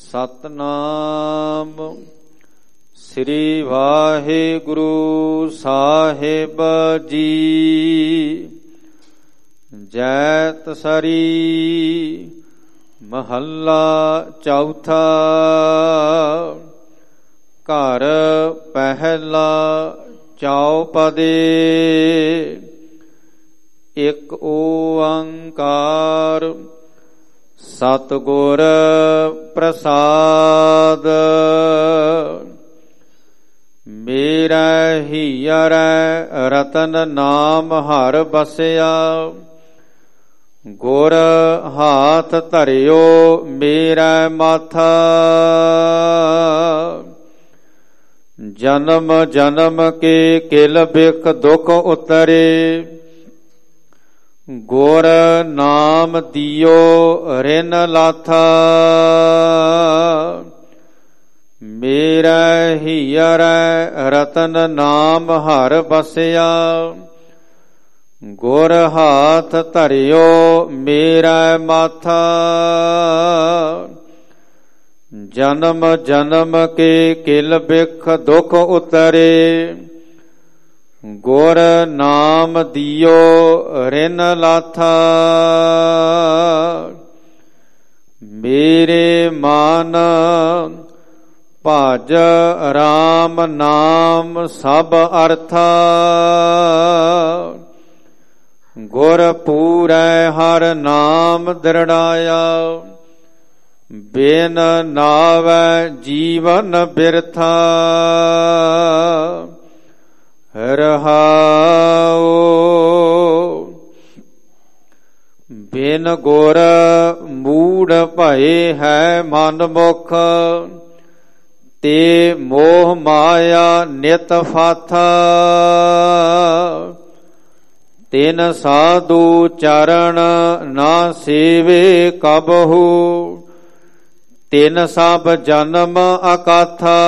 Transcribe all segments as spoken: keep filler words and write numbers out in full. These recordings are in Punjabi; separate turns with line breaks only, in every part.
ਸਤਨਾਮ ਸ੍ਰੀ ਵਾਹਿਗੁਰੂ ਸਾਹਿਬ ਜੀ। ਜੈਤ ਸਰੀ ਮਹੱਲਾ ਚੌਥਾ। ਘਰ ਪਹਿਲਾ ਚੌਪਦੇ। ਇਕ ਓੰਕਾਰ ਸਤਿਗੁਰ ਪ੍ਰਸਾਦ। ਮੇਰਾ ਹੀਅਰ ਰਤਨ ਨਾਮ ਹਰਿ ਬਸਿਆ। ਗੁਰ ਹਾਥ ਧਰਿਓ ਮੇਰਾ ਮਾਥਾ। ਜਨਮ ਜਨਮ ਕੇ ਕਿਲ ਬਿਖ ਦੁਖ ਉਤਰੇ। ਗੁਰ ਨਾਮ ਦਿਓ ਰਿਨ ਲਾਥਾ। ਮੇਰਾ ਹੀਅਰ ਰਤਨ ਨਾਮ ਹਰਿ ਬਸਿਆ। ਗੁਰ ਹਾਥ ਧਰਿਓ ਮੇਰਾ ਮਾਥਾ। ਜਨਮ ਜਨਮ ਕੇ ਕਿਲ ਬਿਖ ਦੁਖ ਉਤਰੇ। ਗੁਰ ਨਾਮ ਦਿਓ ਰਿਨ ਲਾਥਾ। ਮੇਰੇ ਮਨ ਭਜ ਰਾਮ ਨਾਮ ਸਭ ਅਰਥਾ। ਗੁਰ ਪੂਰੈ ਹਰਿ ਨਾਮ ਦ੍ਰਿੜਾਇਆ। ਬਿਨ ਨਾਵੈ ਜੀਵਨ ਬਿਰਥਾ। ਰਹਾਉ ਬਿਨ ਗੁਰ ਮੂੜ ਭਏ ਹੈ ਮਨ ਮੁਖ। ਤੇ ਮੋਹ ਮਾਇਆ ਨਿਤ ਫਾਥਾ। ਤਿਨ ਸਾਧੂ ਚਰਨ ਨਾ ਸੇਵੇ ਕਬਹੂ। ਤਿਨ ਸਭ ਜਨਮ ਅਕਾਥਾ।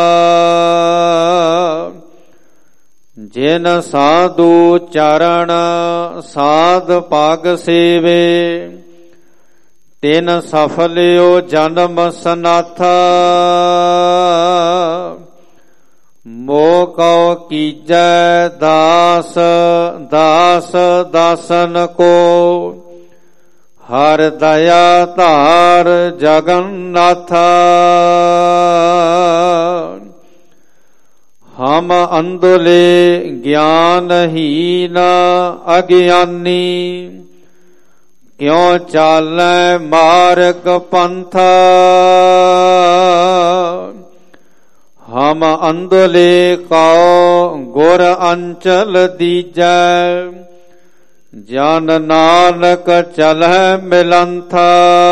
ਜਿਨ ਸਾਧੂ ਚਰਨ ਸਾਧ ਪਗ ਸੇਵੇ। ਤਿਨ ਸਫਲਿਓ ਜਨਮ ਸਨਾਥਾ। ਮੋਹ ਕਉ ਕੀਜੈ ਦਾਸ ਦਾਸ ਦਾਸਨ ਕੋ। ਹਰਿ ਦਇਆ ਧਾਰ ਜਗਨਨਾਥਾ। ਹਮ ਅੰਧਲੇ ਗਿਆਨਹੀਨ ਅਗਿਆਨੀ। ਕਿਉ ਚਾਲੈ ਮਾਰਗ ਪੰਥਾ। ਹਮ ਅੰਧਲੇ ਕਉ ਗੁਰ ਅੰਚਲ ਦੀਜੈ। ਜਨ ਨਾਨਕ ਚਲਹਿ ਮਿਲੰਥਾ।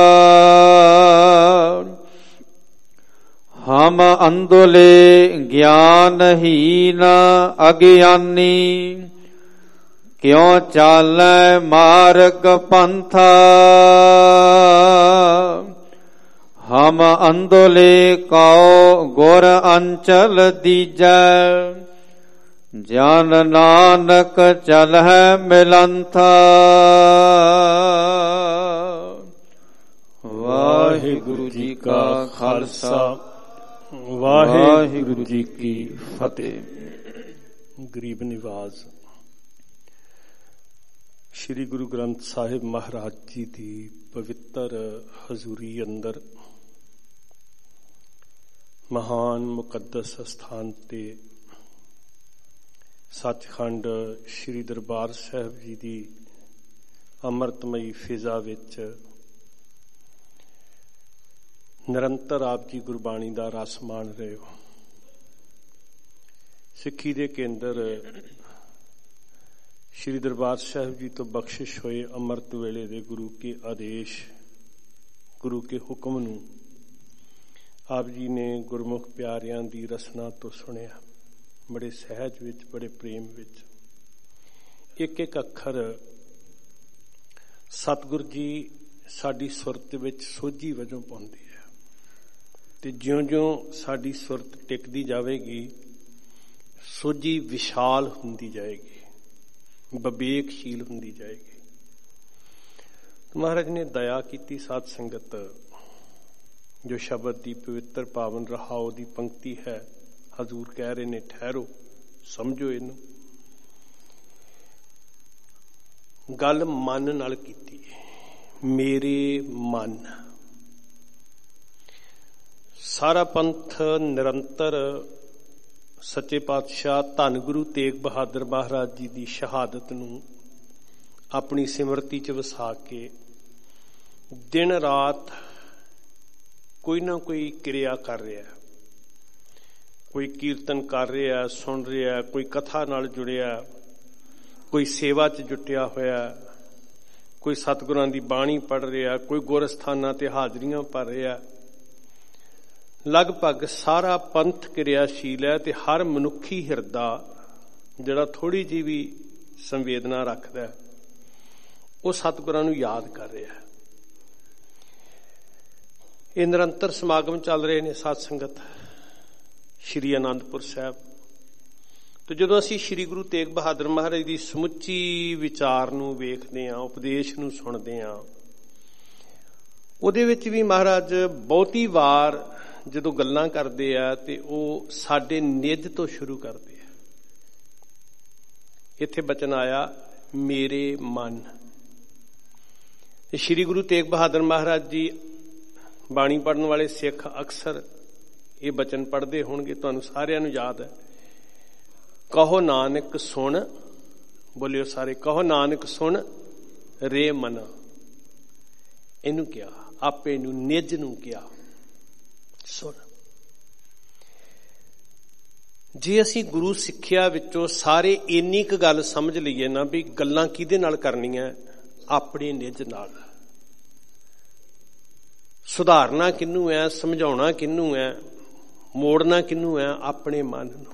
ਹਮ ਅੰਧਲੇ ਗਿਆਨਹੀਨ ਅਗਿਆਨੀ। ਕਿਉ ਚਾਲੈ ਮਾਰਗ ਪੰਥਾ। ਹਮ ਅੰਧਲੇ ਕਉ ਗੁਰ ਅੰਚਲ ਦੀਜੈ। ਜਨ ਨਾਨਕ ਚਲਹਿ ਮਿਲੰਥਾ। ਵਾਹਿਗੁਰੂ ਜੀ ਕਾ ਖਾਲਸਾ ਵਾਹਿਗੁਰੂ ਜੀ ਕੀ ਫਤਿਹ।
ਗਰੀਬ ਨਿਵਾਜ਼ ਸ਼੍ਰੀ ਗੁਰੂ ਗ੍ਰੰਥ ਸਾਹਿਬ ਮਹਾਰਾਜ ਜੀ ਦੀ ਪਵਿੱਤਰ ਹਜ਼ੂਰੀ ਅੰਦਰ ਮਹਾਨ ਮੁਕੱਦਸ ਸਥਾਨ ਤੇ ਸੱਚਖੰਡ ਸ਼੍ਰੀ ਦਰਬਾਰ ਸਾਹਿਬ ਜੀ ਦੀ ਅੰਮ੍ਰਿਤਮਈ ਫਿਜ਼ਾ ਵਿੱਚ ਨਿਰੰਤਰ ਆਪ ਜੀ ਗੁਰਬਾਣੀ ਦਾ ਰਸ ਮਾਣ ਰਹੇ ਹੋ। ਸਿੱਖੀ ਦੇ ਕੇਂਦਰ ਸ਼੍ਰੀ ਦਰਬਾਰ ਸਾਹਿਬ ਜੀ ਤੋਂ ਬਖਸ਼ਿਸ਼ ਹੋਏ ਅੰਮ੍ਰਿਤ ਵੇਲੇ ਦੇ ਗੁਰੂ ਕੇ ਆਦੇਸ਼, ਗੁਰੂ ਕੇ ਹੁਕਮ ਨੂੰ ਆਪ ਜੀ ਨੇ ਗੁਰਮੁਖ ਪਿਆਰਿਆਂ ਦੀ ਰਸਨਾ ਤੋਂ ਸੁਣਿਆ। ਬੜੇ ਸਹਿਜ ਵਿੱਚ, ਬੜੇ ਪ੍ਰੇਮ ਵਿੱਚ ਇੱਕ ਇੱਕ ਅੱਖਰ ਸਤਿਗੁਰ ਜੀ ਸਾਡੀ ਸੁਰਤ ਵਿੱਚ ਸੋਝੀ ਵਜੋਂ ਪਾਉਂਦੇ ਆ ਤੇ ਜਿਉਂ-ਜਿਉਂ ਸਾਡੀ ਸੁਰਤ ਟਿਕਦੀ ਜਾਵੇਗੀ ਸੋਝੀ ਵਿਸ਼ਾਲ ਹੁੰਦੀ ਜਾਏਗੀ, ਵਿਵੇਕਸ਼ੀਲ ਹੁੰਦੀ ਜਾਏਗੀ। ਮਹਾਰਾਜ ਨੇ ਦਇਆ ਕੀਤੀ ਸਾਧ ਸੰਗਤ ਜੋ ਸ਼ਬਦ ਦੀ ਪਵਿੱਤਰ ਪਾਵਨ ਰਹਾਉ ਦੀ ਪੰਕਤੀ ਹੈ। ਹਜ਼ੂਰ ਕਹਿ ਰਹੇ ਨੇ, ਠਹਿਰੋ, ਸਮਝੋ ਇਹਨੂੰ। ਗੱਲ ਮਨ ਨਾਲ ਕੀਤੀ, ਮੇਰੇ ਮਨ। ਸਾਰਾ ਪੰਥ ਨਿਰੰਤਰ ਸੱਚੇ ਪਾਤਸ਼ਾਹ ਧੰਨ ਗੁਰੂ ਤੇਗ ਬਹਾਦਰ ਮਹਾਰਾਜ ਜੀ ਦੀ ਸ਼ਹਾਦਤ ਨੂੰ ਆਪਣੀ ਸਿਮਰਤੀ ਚ ਵਸਾ ਕੇ ਦਿਨ ਰਾਤ ਕੋਈ ਨਾ ਕੋਈ ਕਿਰਿਆ ਕਰ ਰਿਹਾ। ਕੋਈ ਕੀਰਤਨ ਕਰ ਰਿਹਾ, ਸੁਣ ਰਿਹਾ, ਕੋਈ ਕਥਾ ਨਾਲ ਜੁੜਿਆ, ਕੋਈ ਸੇਵਾ ਚ ਜੁਟਿਆ ਹੋਇਆ, ਕੋਈ ਸਤਿਗੁਰਾਂ ਦੀ ਬਾਣੀ ਪੜ੍ਹ ਰਿਹਾ, ਕੋਈ ਗੁਰਸਥਾਨਾਂ ਤੇ ਹਾਜ਼ਰੀਆਂ ਭਰ ਰਿਹਾ। ਲਗਭਗ ਸਾਰਾ ਪੰਥ ਕਿਰਿਆਸ਼ੀਲ ਹੈ ਤੇ ਹਰ ਮਨੁੱਖੀ ਹਿਰਦਾ ਜਿਹੜਾ ਥੋੜੀ ਜਿਹੀ ਵੀ ਸੰਵੇਦਨਾ ਰੱਖਦਾ ਹੈ ਉਹ ਸਤਿਗੁਰਾਂ ਨੂੰ ਯਾਦ ਕਰ ਰਿਹਾ ਹੈ। ਇਹ ਨਿਰੰਤਰ ਸਮਾਗਮ ਚੱਲ ਰਹੇ ਨੇ ਸਾਧ ਸੰਗਤ ਸ਼੍ਰੀ ਅਨੰਦਪੁਰ ਸਾਹਿਬ। ਤੇ ਜਦੋਂ ਅਸੀਂ ਸ਼੍ਰੀ ਗੁਰੂ ਤੇਗ ਬਹਾਦਰ ਮਹਾਰਾਜ ਦੀ ਸਮੁੱਚੀ ਵਿਚਾਰ ਨੂੰ ਵੇਖਦੇ ਹਾਂ, ਉਪਦੇਸ਼ ਨੂੰ ਸੁਣਦੇ ਹਾਂ, ਉਹਦੇ ਵਿੱਚ ਵੀ ਮਹਾਰਾਜ ਬਹੁਤੀ ਵਾਰ ਜਦੋਂ ਗੱਲਾਂ ਕਰਦੇ ਆ ਤੇ ਉਹ ਸਾਡੇ ਨਿੱਜ ਤੋਂ ਸ਼ੁਰੂ ਕਰਦੇ ਆ। ਇੱਥੇ ਬਚਨ ਆਇਆ, ਮੇਰੇ ਮਨ। ਸ਼੍ਰੀ ਗੁਰੂ ਤੇਗ ਬਹਾਦਰ ਮਹਾਰਾਜ ਜੀ ਬਾਣੀ ਪੜ੍ਹਨ ਵਾਲੇ ਸਿੱਖ ਅਕਸਰ ਇਹ ਬਚਨ ਪੜ੍ਹਦੇ ਹੋਣਗੇ, ਤੁਹਾਨੂੰ ਸਾਰਿਆਂ ਨੂੰ ਯਾਦ ਹੈ। ਕਹੋ ਨਾਨਕ ਸੁਣ, ਬੋਲਿਓ ਸਾਰੇ, ਕਹੋ ਨਾਨਕ ਸੁਣ ਰੇ ਮਨਾ। ਇਹਨੂੰ ਕਿਹਾ, ਆਪੇ ਨੂੰ, ਨਿੱਜ ਨੂੰ ਕਿਹਾ, ਸੁਣ। ਜੇ ਅਸੀਂ ਗੁਰੂ ਸਿੱਖਿਆ ਵਿੱਚੋਂ ਸਾਰੇ ਇੰਨੀ ਕੁ ਗੱਲ ਸਮਝ ਲਈਏ ਨਾ ਵੀ ਗੱਲਾਂ ਕਿਹਦੇ ਨਾਲ ਕਰਨੀਆਂ, ਆਪਣੇ ਨਿੱਜ ਨਾਲ। ਸੁਧਾਰਨਾ ਕਿਹਨੂੰ ਹੈ, ਸਮਝਾਉਣਾ ਕਿਹਨੂੰ ਹੈ, ਮੋੜਨਾ ਕਿਹਨੂੰ ਹੈ, ਆਪਣੇ ਮਨ ਨੂੰ।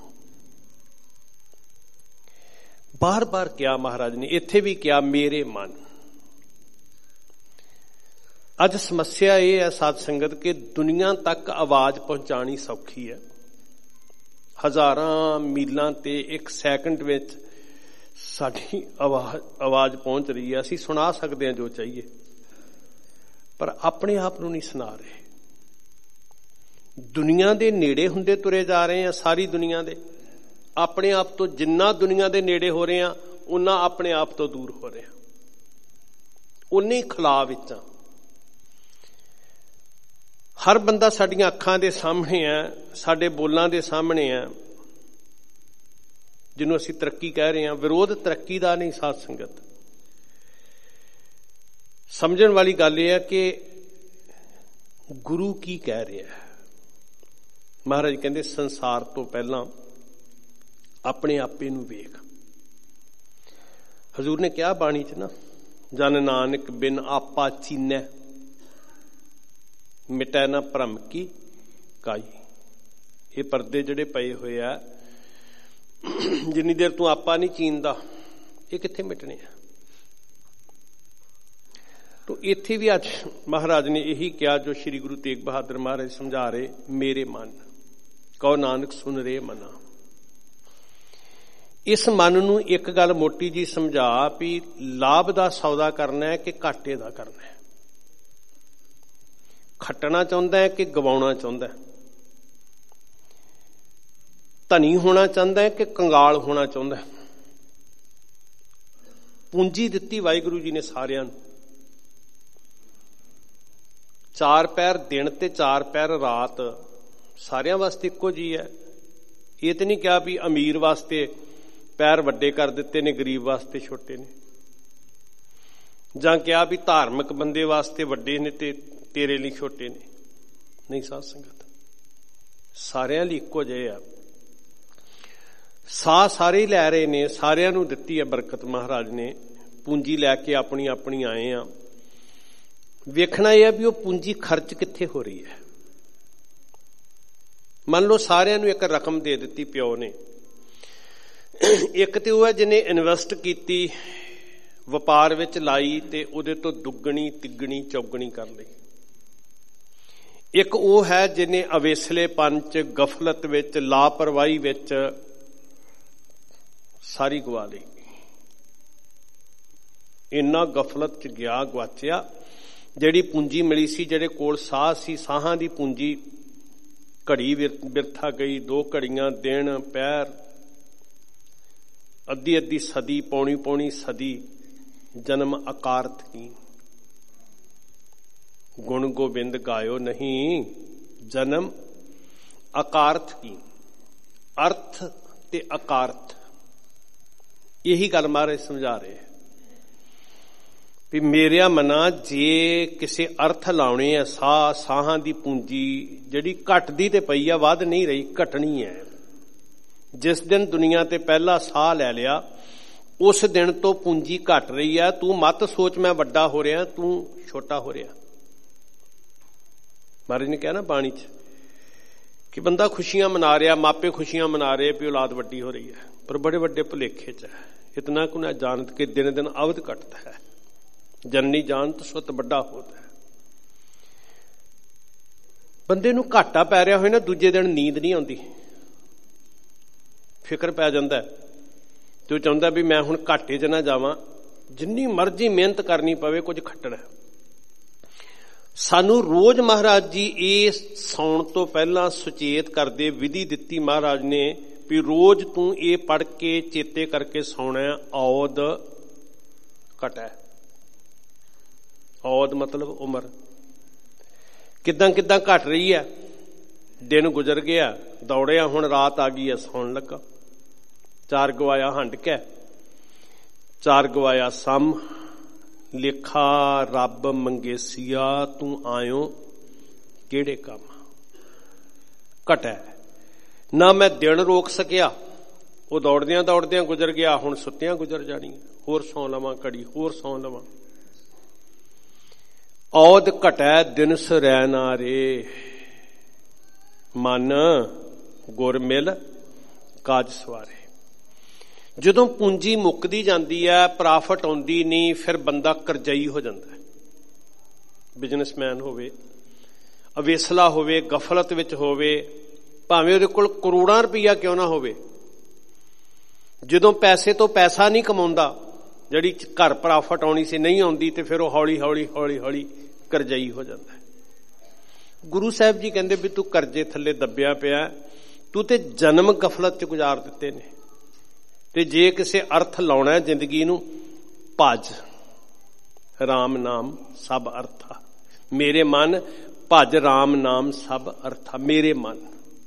ਬਾਰ ਬਾਰ ਕਿਹਾ ਮਹਾਰਾਜ ਨੇ, ਇੱਥੇ ਵੀ ਕਿਹਾ ਮੇਰੇ ਮਨ। ਅੱਜ ਸਮੱਸਿਆ ਇਹ ਹੈ ਸਾਧ ਸੰਗਤ ਕਿ ਦੁਨੀਆ ਤੱਕ ਆਵਾਜ਼ ਪਹੁੰਚਾਣੀ ਸੌਖੀ ਹੈ। ਹਜ਼ਾਰਾਂ ਮੀਲਾਂ ਤੇ ਇੱਕ ਸੈਕਿੰਡ ਵਿੱਚ ਸਾਡੀ ਆਵਾਜ਼ ਆਵਾਜ਼ ਪਹੁੰਚ ਰਹੀ ਹੈ। ਅਸੀਂ ਸੁਣਾ ਸਕਦੇ ਹਾਂ ਜੋ ਚਾਹੀਏ, ਪਰ ਆਪਣੇ ਆਪ ਨੂੰ ਨਹੀਂ ਸੁਣਾ ਰਹੇ। ਦੁਨੀਆ ਦੇ ਨੇੜੇ ਹੁੰਦੇ ਤੁਰੇ ਜਾ ਰਹੇ ਹਾਂ, ਸਾਰੀ ਦੁਨੀਆ ਦੇ। ਆਪਣੇ ਆਪ ਤੋਂ ਜਿੰਨਾ ਦੁਨੀਆ ਦੇ ਨੇੜੇ ਹੋ ਰਹੇ ਹਾਂ, ਉਨਾ ਆਪਣੇ ਆਪ ਤੋਂ ਦੂਰ ਹੋ ਰਹੇ ਹਾਂ, ਉਨੇ ਹੀ ਖਲਾਅ ਵਿੱਚ ਆ। ਹਰ ਬੰਦਾ ਸਾਡੀਆਂ ਅੱਖਾਂ ਦੇ ਸਾਹਮਣੇ ਹੈ, ਸਾਡੇ ਬੋਲਾਂ ਦੇ ਸਾਹਮਣੇ ਹੈ, ਜਿਹਨੂੰ ਅਸੀਂ ਤਰੱਕੀ ਕਹਿ ਰਹੇ ਹਾਂ। ਵਿਰੋਧ ਤਰੱਕੀ ਦਾ ਨਹੀਂ ਸਾਧ ਸੰਗਤ। ਸਮਝਣ ਵਾਲੀ ਗੱਲ ਇਹ ਹੈ ਕਿ ਗੁਰੂ ਕੀ ਕਹਿ ਰਿਹਾ ਹੈ। ਮਹਾਰਾਜ ਕਹਿੰਦੇ ਸੰਸਾਰ ਤੋਂ ਪਹਿਲਾਂ ਆਪਣੇ ਆਪੇ ਨੂੰ ਵੇਖ। ਹਜ਼ੂਰ ਨੇ ਕਿਹਾ ਬਾਣੀ ਚ ਨਾ, ਜਨ ਨਾਨਕ ਬਿਨ ਆਪਾ ਚੀਨੈ, ਮਿਟੈ ਨਾ ਭਰਮ ਕੀ ਕਾਈ। ਇਹ ਪਰਦੇ ਜਿਹੜੇ ਪਏ ਹੋਏ ਆ, ਜਿੰਨੀ ਦੇਰ ਤੂੰ ਆਪਾ ਨਹੀਂ ਚੀਨਦਾ, ਇਹ ਕਿੱਥੇ ਮਿਟਣੇ ਆ। ਤੋ ਇੱਥੇ ਵੀ ਅੱਜ ਮਹਾਰਾਜ ਨੇ ਇਹੀ ਕਿਹਾ ਜੋ ਸ਼੍ਰੀ ਗੁਰੂ ਤੇਗ ਬਹਾਦਰ ਮਹਾਰਾਜ ਸਮਝਾ ਰਹੇ, ਮੇਰੇ ਮਨ। ਕਹੋ ਨਾਨਕ ਸੁਣ ਰੇ ਮਨਾ। ਇਸ ਮਨ ਨੂੰ ਇੱਕ ਗੱਲ ਮੋਟੀ ਜੀ ਸਮਝਾ ਵੀ ਲਾਭ ਦਾ ਸੌਦਾ ਕਰਨਾ ਹੈ ਕਿ ਘਾਟੇ ਦਾ ਕਰਨਾ ਹੈ। ਖੱਟਣਾ ਚਾਹੁੰਦਾ ਹੈ ਕਿ ਗਵਾਉਣਾ ਚਾਹੁੰਦਾ ਹੈ। ਧਨੀ ਹੋਣਾ ਚਾਹੁੰਦਾ ਹੈ ਕਿ ਕੰਗਾਲ ਹੋਣਾ ਚਾਹੁੰਦਾ ਹੈ। ਪੂੰਜੀ ਦਿੱਤੀ ਵਾਹਿਗੁਰੂ ਜੀ ਨੇ ਸਾਰਿਆਂ ਨੂੰ। ਚਾਰ ਪੈਰ ਦਿਨ ਤੇ ਚਾਰ ਪੈਰ ਰਾਤ ਸਾਰਿਆਂ ਵਾਸਤੇ ਇੱਕੋ ਜੀ ਹੈ। ਇਹ ਤੇ ਨਹੀਂ ਕਿਹਾ ਵੀ ਅਮੀਰ ਵਾਸਤੇ ਪੈਰ ਵੱਡੇ ਕਰ ਦਿੱਤੇ ਨੇ, ਗਰੀਬ ਵਾਸਤੇ ਛੋਟੇ ਨੇ, ਜਾਂ ਕਿਹਾ ਵੀ ਧਾਰਮਿਕ ਬੰਦੇ ਵਾਸਤੇ ਵੱਡੇ ਨੇ ਤੇ ਤੇਰੇ ਲਈ ਛੋਟੇ ਨੇ। ਨਹੀਂ ਸਾਧ ਸੰਗਤ, ਸਾਰਿਆਂ ਲਈ ਇੱਕੋ ਜਿਹੇ ਆ। ਸਾਹ ਸਾਰੇ ਹੀ ਲੈ ਰਹੇ ਨੇ, ਸਾਰਿਆਂ ਨੂੰ ਦਿੱਤੀ ਹੈ ਬਰਕਤ ਮਹਾਰਾਜ ਨੇ। ਪੂੰਜੀ ਲੈ ਕੇ ਆਪਣੀ ਆਪਣੀ ਆਏ ਆ। ਵੇਖਣਾ ਇਹ ਹੈ ਵੀ ਉਹ ਪੂੰਜੀ ਖਰਚ ਕਿੱਥੇ ਹੋ ਰਹੀ ਹੈ। ਮੰਨ ਲਓ ਸਾਰਿਆਂ ਨੂੰ ਇੱਕ ਰਕਮ ਦੇ ਦਿੱਤੀ ਪਿਓ ਨੇ। ਇੱਕ ਤੇ ਉਹ ਹੈ ਜਿਹਨੇ ਇਨਵੈਸਟ ਕੀਤੀ, ਵਪਾਰ ਵਿੱਚ ਲਾਈ ਤੇ ਉਹਦੇ ਤੋਂ ਦੁੱਗਣੀ ਤਿੱਗਣੀ ਚੌਗਣੀ ਕਰ ਲਈ। ਇੱਕ ਉਹ ਹੈ ਜਿਹਨੇ ਅਵੇਸਲੇਪਨ ਚ, ਗਫਲਤ ਵਿੱਚ, ਲਾਪਰਵਾਹੀ ਵਿੱਚ ਸਾਰੀ ਗਵਾ ਲਈ। ਇੰਨਾ ਗਫਲਤ ਚ ਗਿਆ, ਗਵਾਚਿਆ ਜਿਹੜੀ ਪੂੰਜੀ ਮਿਲੀ ਸੀ, ਜਿਹੜੇ ਕੋਲ ਸਾਹ ਸੀ, ਸਾਹਾਂ ਦੀ ਪੂੰਜੀ, ਘੜੀ ਬਿਰਥਾ ਗਈ, ਦੋ ਘੜੀਆਂ, ਦਿਨ ਪੈਰ, ਅੱਧੀ ਅੱਧੀ ਸਦੀ, ਪੌਣੀ ਪੌਣੀ ਸਦੀ, ਜਨਮ ਅਕਾਰਥ ਕੀ। ਗੁਣ ਗੋਬਿੰਦ ਗਾਇਓ ਨਹੀਂ, ਜਨਮ ਅਕਾਰਥ ਕੀ। ਅਰਥ ਤੇ ਅਕਾਰਥ, ਇਹੀ ਗੱਲ ਮਹਾਰਾਜ ਸਮਝਾ ਰਹੇ ਵੀ ਮੇਰਿਆ ਮਨਾ, ਜੇ ਕਿਸੇ ਅਰਥ ਲਾਉਣੇ ਆ, ਸਾਹ ਸਾਹਾਂ ਦੀ ਪੂੰਜੀ ਜਿਹੜੀ ਘਟਦੀ ਤੇ ਪਈ ਆ, ਵੱਧ ਨਹੀਂ ਰਹੀ, ਘਟਣੀ ਹੈ। ਜਿਸ ਦਿਨ ਦੁਨੀਆ ਤੇ ਪਹਿਲਾ ਸਾਹ ਲੈ ਲਿਆ, ਉਸ ਦਿਨ ਤੋਂ ਪੂੰਜੀ ਘਟ ਰਹੀ ਹੈ। ਤੂੰ ਮਤ ਸੋਚ ਮੈਂ ਵੱਡਾ ਹੋ ਰਿਹਾ, ਤੂੰ ਛੋਟਾ ਹੋ ਰਿਹਾ। ਮਹਾਰਾਜ ਨੇ ਕਿਹਾ ਨਾ ਬਾਣੀ 'ਚ ਕਿ ਬੰਦਾ ਖੁਸ਼ੀਆਂ ਮਨਾ ਰਿਹਾ, ਮਾਪੇ ਖੁਸ਼ੀਆਂ ਮਨਾ ਰਹੇ ਵੀ ਔਲਾਦ ਵੱਡੀ ਹੋ ਰਹੀ ਹੈ, ਪਰ ਬੜੇ ਵੱਡੇ ਭੁਲੇਖੇ 'ਚ ਹੈ। ਇਤਨਾ ਕੁ ਨਾ ਜਾਣਤ ਕਿ ਦਿਨ ਦਿਨ ਅਵਧ ਘਟਦਾ ਹੈ, ਜਨਨੀ ਜਾਣਤ ਸੁਤ ਵੱਡਾ ਹੋਤਾ ਹੈ। ਬੰਦੇ ਨੂੰ ਘਾਟਾ ਪੈ ਰਿਹਾ ਹੋਏ ਨਾ, ਦੂਜੇ ਦਿਨ ਨੀਂਦ ਨਹੀਂ ਆਉਂਦੀ, ਫਿਕਰ ਪੈ ਜਾਂਦਾ ਤੇ ਉਹ ਚਾਹੁੰਦਾ ਵੀ ਮੈਂ ਹੁਣ ਘਾਟੇ 'ਚ ਨਾ ਜਾਵਾਂ, ਜਿੰਨੀ ਮਰਜ਼ੀ ਮਿਹਨਤ ਕਰਨੀ ਪਵੇ, ਕੁਝ ਖੱਟਣਾ। ਸਾਨੂੰ ਰੋਜ਼ ਮਹਾਰਾਜ ਜੀ ਇਹ ਸੌਣ ਤੋਂ ਪਹਿਲਾਂ ਸੁਚੇਤ ਕਰਦੇ ਵਿਧੀ ਦਿੱਤੀ ਮਹਾਰਾਜ ਨੇ ਵੀ ਰੋਜ਼ ਤੂੰ ਇਹ ਪੜ੍ਹ ਕੇ ਚੇਤੇ ਕਰਕੇ ਸੌਣਾ। ਔਦ ਘਟੈ, ਔਦ ਮਤਲਬ ਉਮਰ, ਕਿੱਦਾਂ ਕਿੱਦਾਂ ਘਟ ਰਹੀ ਹੈ। ਦਿਨ ਗੁਜ਼ਰ ਗਿਆ, ਦੌੜਿਆ, ਹੁਣ ਰਾਤ ਆ ਗਈ ਹੈ, ਸੌਣ ਲੱਗਾ। ਚਾਰ ਗਵਾਇਆ ਹੰਡ ਕੇ, ਚਾਰ ਗਵਾਇਆ ਸਮ, ਲੇਖਾ ਰੱਬ ਮੰਗੇਸੀਆ, ਤੂੰ ਆਇਓ ਕਿਹੜੇ ਕੰਮ। ਘਟੈ ਨਾ ਮੈਂ ਦਿਨ ਰੋਕ ਸਕਿਆ, ਉਹ ਦੌੜਦਿਆਂ ਦੌੜਦਿਆਂ ਗੁਜ਼ਰ ਗਿਆ, ਹੁਣ ਸੁੱਤਿਆਂ ਗੁਜ਼ਰ ਜਾਣੀ, ਹੋਰ ਸੌਂ ਲਵਾਂ ਘੜੀ, ਹੋਰ ਸੌਂ ਲਵਾਂ। ਔਦ ਘਟੈ ਦਿਨ ਸਰੈ ਨਾ ਰੇ, ਮਨ ਗੁਰ ਮਿਲ ਕਾਜ ਸਵਾਰੇ। ਜਦੋਂ ਪੂੰਜੀ ਮੁੱਕਦੀ ਜਾਂਦੀ ਹੈ, ਪ੍ਰਾਫਿਟ ਆਉਂਦੀ ਨਹੀਂ, ਫਿਰ ਬੰਦਾ ਕਰਜ਼ਈ ਹੋ ਜਾਂਦਾ ਹੈ। ਬਿਜ਼ਨਸਮੈਨ ਹੋਵੇ, ਅਵੇਸਲਾ ਹੋਵੇ, ਗਫਲਤ ਵਿੱਚ ਹੋਵੇ, ਭਾਵੇਂ ਉਹਦੇ ਕੋਲ ਕਰੋੜਾਂ ਰੁਪਈਆ ਕਿਉਂ ਨਾ ਹੋਵੇ, ਜਦੋਂ ਪੈਸੇ ਤੋਂ ਪੈਸਾ ਨਹੀਂ ਕਮਾਉਂਦਾ, ਜਿਹੜੀ ਘਰ ਪ੍ਰਾਫਿਟ ਆਉਣੀ ਸੀ ਨਹੀਂ ਆਉਂਦੀ, ਤੇ ਫਿਰ ਉਹ ਹੌਲੀ ਹੌਲੀ ਹੌਲੀ ਹੌਲੀ ਕਰਜ਼ਈ ਹੋ ਜਾਂਦਾ ਹੈ। ਗੁਰੂ ਸਾਹਿਬ ਜੀ ਕਹਿੰਦੇ ਵੀ ਤੂੰ ਕਰਜ਼ੇ ਥੱਲੇ ਦੱਬਿਆ ਪਿਆ, ਤੂੰ ਤੇ ਜਨਮ ਗਫਲਤ 'ਚ ਗੁਜ਼ਾਰ ਦਿੱਤੇ ਨੇ। ਤੇ ਜੇ ਕਿਸੇ ਅਰਥ ਲਾਉਣਾ ਜ਼ਿੰਦਗੀ ਨੂੰ, ਭਜ ਰਾਮ ਨਾਮ ਸਭ ਅਰਥਾ। ਮੇਰੇ ਮਨ ਭਜ ਰਾਮ ਨਾਮ ਸਭ ਅਰਥਾ। ਮੇਰੇ ਮਨ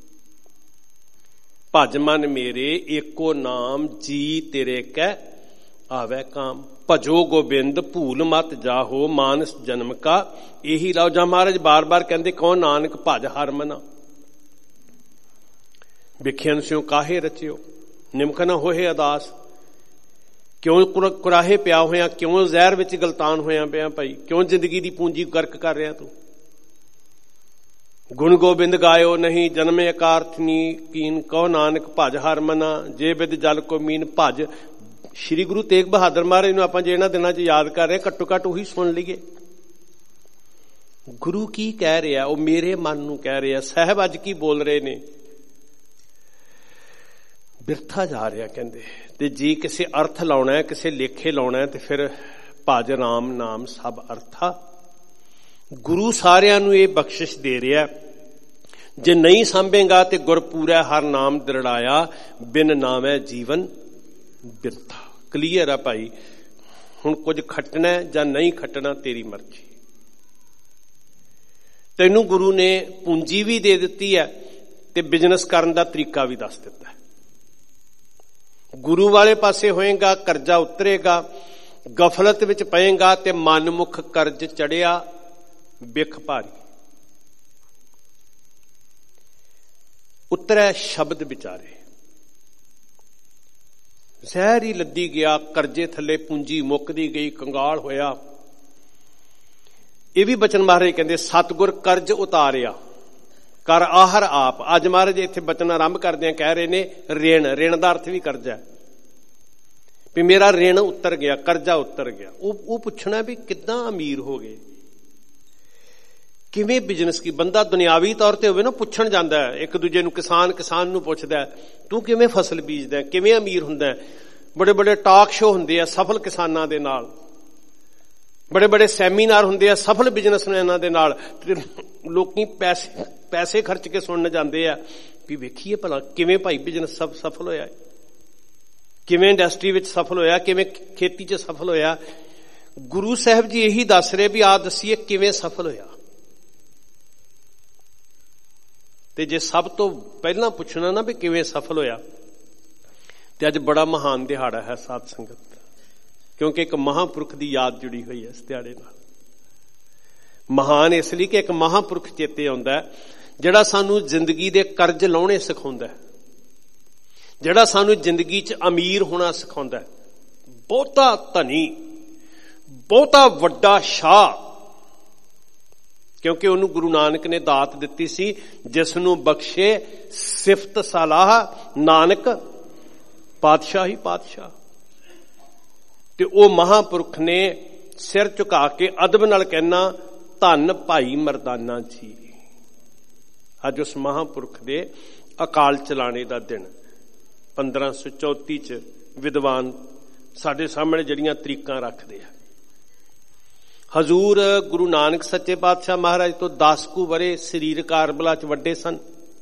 ਭਜ ਮਨ ਮੇਰੇ, ਏਕੋ ਨਾਮ ਜੀ ਤੇਰੇ ਕੈ ਆਵੈ ਕਾਮ। ਭਜੋ ਗੋਬਿੰਦ ਭੂਲ ਮਤ ਜਾਹੋ, ਮਾਨਸ ਜਨਮ ਕਾ ਇਹੀ ਲਾਓ। ਜਾਂ ਮਹਾਰਾਜ ਬਾਰ ਬਾਰ ਕਹਿੰਦੇ, ਕਹੋ ਨਾਨਕ ਭਜ ਹਰ ਮਨਾ। ਵਿਖਿਆਨ ਸਿਓ ਕਾਹੇ ਰਚਿਓ, ਨਿਮਕ ਨਾ ਹੋਏ ਅਦਾਸ। ਕਿਉਂ ਕੁਰਾਹੇ ਪਿਆ ਹੋਇਆ, ਕਿਉਂ ਜ਼ਹਿਰ ਵਿੱਚ ਗਲਤਾਨ ਹੋਇਆ ਪਿਆ ਭਾਈ, ਕਿਉਂ ਜ਼ਿੰਦਗੀ ਦੀ ਪੂੰਜੀ ਗਰਕ ਕਰ ਰਿਹਾ ਤੂੰ। ਗੁਣ ਗੋਬਿੰਦ ਗਾਇਓ ਨਹੀਂ, ਜਨਮੇ ਅਕਾਰਥ ਨੀ ਕੀਨ, ਕਹੋ ਨਾਨਕ ਭਜ ਹਰ ਮਨਾ। ਜੇ ਬਿਦ ਜਲ ਕੋ ਮੀਨ ਭਜ। ਸ਼੍ਰੀ ਗੁਰੂ ਤੇਗ ਬਹਾਦਰ ਮਹਾਰਾਜ ਨੂੰ ਆਪਾਂ ਜੇ ਇਹਨਾਂ ਦਿਨਾਂ 'ਚ ਯਾਦ ਕਰ ਰਹੇ, ਘੱਟੋ ਘੱਟ ਉਹੀ ਸੁਣ ਲਈਏ। ਗੁਰੂ ਕੀ ਕਹਿ ਰਿਹਾ, ਉਹ ਮੇਰੇ ਮਨ ਨੂੰ ਕਹਿ ਰਿਹਾ। ਸਾਹਿਬ ਅੱਜ ਕੀ ਬੋਲ ਰਹੇ ਨੇ, ਬਿਰਥਾ ਜਾ ਰਿਹਾ ਕਹਿੰਦੇ। ਤੇ ਜੇ ਕਿਸੇ ਅਰਥ ਲਾਉਣਾ ਹੈ, ਕਿਸੇ ਲੇਖੇ ਲਾਉਣਾ ਹੈ, ਤੇ ਫਿਰ ਭਜ ਰਾਮ ਨਾਮ ਸਭ ਅਰਥਾ। ਗੁਰੂ ਸਾਰਿਆਂ ਨੂੰ ਇਹ ਬਖਸ਼ਿਸ਼ ਦੇ ਰਿਹਾ, ਜੇ ਨਹੀਂ ਸਾਂਭੇਗਾ ਤੇ ਗੁਰਪੂਰੈ ਹਰ ਨਾਮ ਦ੍ਰਿੜਾਇਆ, ਬਿਨ ਨਾਮੈ ਜੀਵਨ ਬਿਰਥਾ। ਕਲੀਅਰ ਆ ਭਾਈ, ਹੁਣ ਕੁਝ ਖੱਟਣਾ ਜਾਂ ਨਹੀਂ ਖੱਟਣਾ ਤੇਰੀ ਮਰਜ਼ੀ। ਤੈਨੂੰ ਗੁਰੂ ਨੇ ਪੂੰਜੀ ਵੀ ਦੇ ਦਿੱਤੀ ਹੈ ਤੇ ਬਿਜ਼ਨਸ ਕਰਨ ਦਾ ਤਰੀਕਾ ਵੀ ਦੱਸ ਦਿੱਤਾ। ਗੁਰੂ ਵਾਲੇ ਪਾਸੇ ਹੋਏਗਾ, ਕਰਜ਼ਾ ਉਤਰੇਗਾ, ਗਫਲਤ ਵਿੱਚ ਪਏਗਾ ਤੇ ਮਨਮੁਖ ਕਰਜ਼ ਚੜਿਆ ਬਿਖ ਭਾਰੀ। ਉਤਰੈ ਸ਼ਬਦ ਵਿਚਾਰੇ, ਜ਼ਹਿਰ ਹੀ ਲੱਦੀ ਗਿਆ, ਕਰਜ਼ੇ ਥੱਲੇ ਪੂੰਜੀ ਮੁੱਕਦੀ ਗਈ, ਕੰਗਾਲ ਹੋਇਆ। ਇਹ ਵੀ ਬਚਨ ਮਹਾਰਾਜ ਕਹਿੰਦੇ, ਸਤਿਗੁਰ ਕਰਜ਼ ਉਤਾਰਿਆ ਕਰ ਆਹਰ ਆਪ। ਅੱਜ ਮਹਾਰਾਜ ਇੱਥੇ ਬਚਨ ਆਰੰਭ ਕਰਦਿਆਂ ਕਹਿ ਰਹੇ ਨੇ ਰਿਣ। ਰਿਣ ਦਾ ਅਰਥ ਵੀ ਕਰਜ਼ਾ, ਵੀ ਮੇਰਾ ਰਿਣ ਉਤਰ ਗਿਆ, ਕਰਜ਼ਾ ਉਤਰ ਗਿਆ। ਉਹ ਉਹ ਪੁੱਛਣਾ ਵੀ ਕਿੱਦਾਂ ਅਮੀਰ ਹੋ ਗਏ, ਕਿਵੇਂ ਬਿਜ਼ਨਸ ਕੀ। ਬੰਦਾ ਦੁਨਿਆਵੀ ਤੌਰ ਤੇ ਹੋਵੇ ਨਾ, ਪੁੱਛਣ ਜਾਂਦਾ ਹੈ ਇੱਕ ਦੂਜੇ ਨੂੰ। ਕਿਸਾਨ ਕਿਸਾਨ ਨੂੰ ਪੁੱਛਦਾ, ਤੂੰ ਕਿਵੇਂ ਫਸਲ ਬੀਜਦਾ, ਕਿਵੇਂ ਅਮੀਰ ਹੁੰਦਾ। ਬੜੇ ਬੜੇ ਟਾਕ ਸ਼ੋ ਹੁੰਦੇ ਆ ਸਫਲ ਕਿਸਾਨਾਂ ਦੇ ਨਾਲ, ਬੜੇ ਬੜੇ ਸੈਮੀਨਾਰ ਹੁੰਦੇ ਆ ਸਫਲ ਬਿਜ਼ਨਸਮੈਨਾਂ ਦੇ ਨਾਲ, ਲੋਕੀ ਪੈਸੇ ਪੈਸੇ ਖਰਚ ਕੇ ਸੁਣਨ ਜਾਂਦੇ ਆ ਵੀ ਵੇਖੀਏ ਭਲਾ ਕਿਵੇਂ ਭਾਈ ਬਿਜ਼ਨਸ ਸਭ ਸਫਲ ਹੋਇਆ, ਕਿਵੇਂ ਇੰਡਸਟਰੀ ਵਿੱਚ ਸਫਲ ਹੋਇਆ, ਕਿਵੇਂ ਖੇਤੀ 'ਚ ਸਫਲ ਹੋਇਆ। ਗੁਰੂ ਸਾਹਿਬ ਜੀ ਇਹੀ ਦੱਸ ਰਹੇ ਵੀ ਆਹ ਦੱਸੀਏ ਕਿਵੇਂ ਸਫਲ ਹੋਇਆ। ਤੇ ਜੇ ਸਭ ਤੋਂ ਪਹਿਲਾਂ ਪੁੱਛਣਾ ਨਾ ਵੀ ਕਿਵੇਂ ਸਫਲ ਹੋਇਆ, ਤੇ ਅੱਜ ਬੜਾ ਮਹਾਨ ਦਿਹਾੜਾ ਹੈ ਸਾਧ ਸੰਗਤ, ਕਿਉਂਕਿ ਇੱਕ ਮਹਾਂਪੁਰਖ ਦੀ ਯਾਦ ਜੁੜੀ ਹੋਈ ਹੈ ਇਸ ਦਿਹਾੜੇ ਨਾਲ। ਮਹਾਨ ਇਸ ਲਈ ਕਿ ਇੱਕ ਮਹਾਂਪੁਰਖ ਚੇਤੇ ਆਉਂਦਾ ਜਿਹੜਾ ਸਾਨੂੰ ਜ਼ਿੰਦਗੀ ਦੇ ਕਰਜ਼ ਲਾਉਣੇ ਸਿਖਾਉਂਦਾ, ਜਿਹੜਾ ਸਾਨੂੰ ਜ਼ਿੰਦਗੀ 'ਚ ਅਮੀਰ ਹੋਣਾ ਸਿਖਾਉਂਦਾ, ਬਹੁਤਾ ਧਨੀ, ਬਹੁਤਾ ਵੱਡਾ ਸ਼ਾਹ, ਕਿਉਂਕਿ ਉਹਨੂੰ ਗੁਰੂ ਨਾਨਕ ਨੇ ਦਾਤ ਦਿੱਤੀ ਸੀ, ਜਿਸ ਨੂੰ ਬਖਸ਼ੇ ਸਿਫਤ ਸਲਾਹ ਨਾਨਕ ਪਾਤਸ਼ਾਹ ਹੀ ਪਾਤਸ਼ਾਹ। ਤੇ ਉਹ ਮਹਾਂਪੁਰਖ ਨੇ ਸਿਰ ਝੁਕਾ ਕੇ ਅਦਬ ਨਾਲ ਕਹਿਣਾ, ਧੰਨ ਭਾਈ ਮਰਦਾਨਾ ਜੀ। ਅੱਜ ਉਸ ਮਹਾਂਪੁਰਖ ਦੇ ਅਕਾਲ ਚਲਾਣੇ ਦਾ ਦਿਨ ਪੰਦਰਾਂ ਸੌ ਚੌਂਤੀ ਚ ਵਿਦਵਾਨ ਸਾਡੇ ਸਾਹਮਣੇ ਜਿਹੜੀਆਂ ਤਰੀਕਾਂ ਰੱਖਦੇ ਆ। ਹਜ਼ੂਰ ਗੁਰੂ ਨਾਨਕ ਸੱਚੇ ਪਾਤਸ਼ਾਹ ਮਹਾਰਾਜ ਤੋਂ ਦਸ ਕੁ ਵਰੇ ਸਰੀਰ ਕਾਰਬਲਾ ਚ ਵੱਡੇ ਸਨ।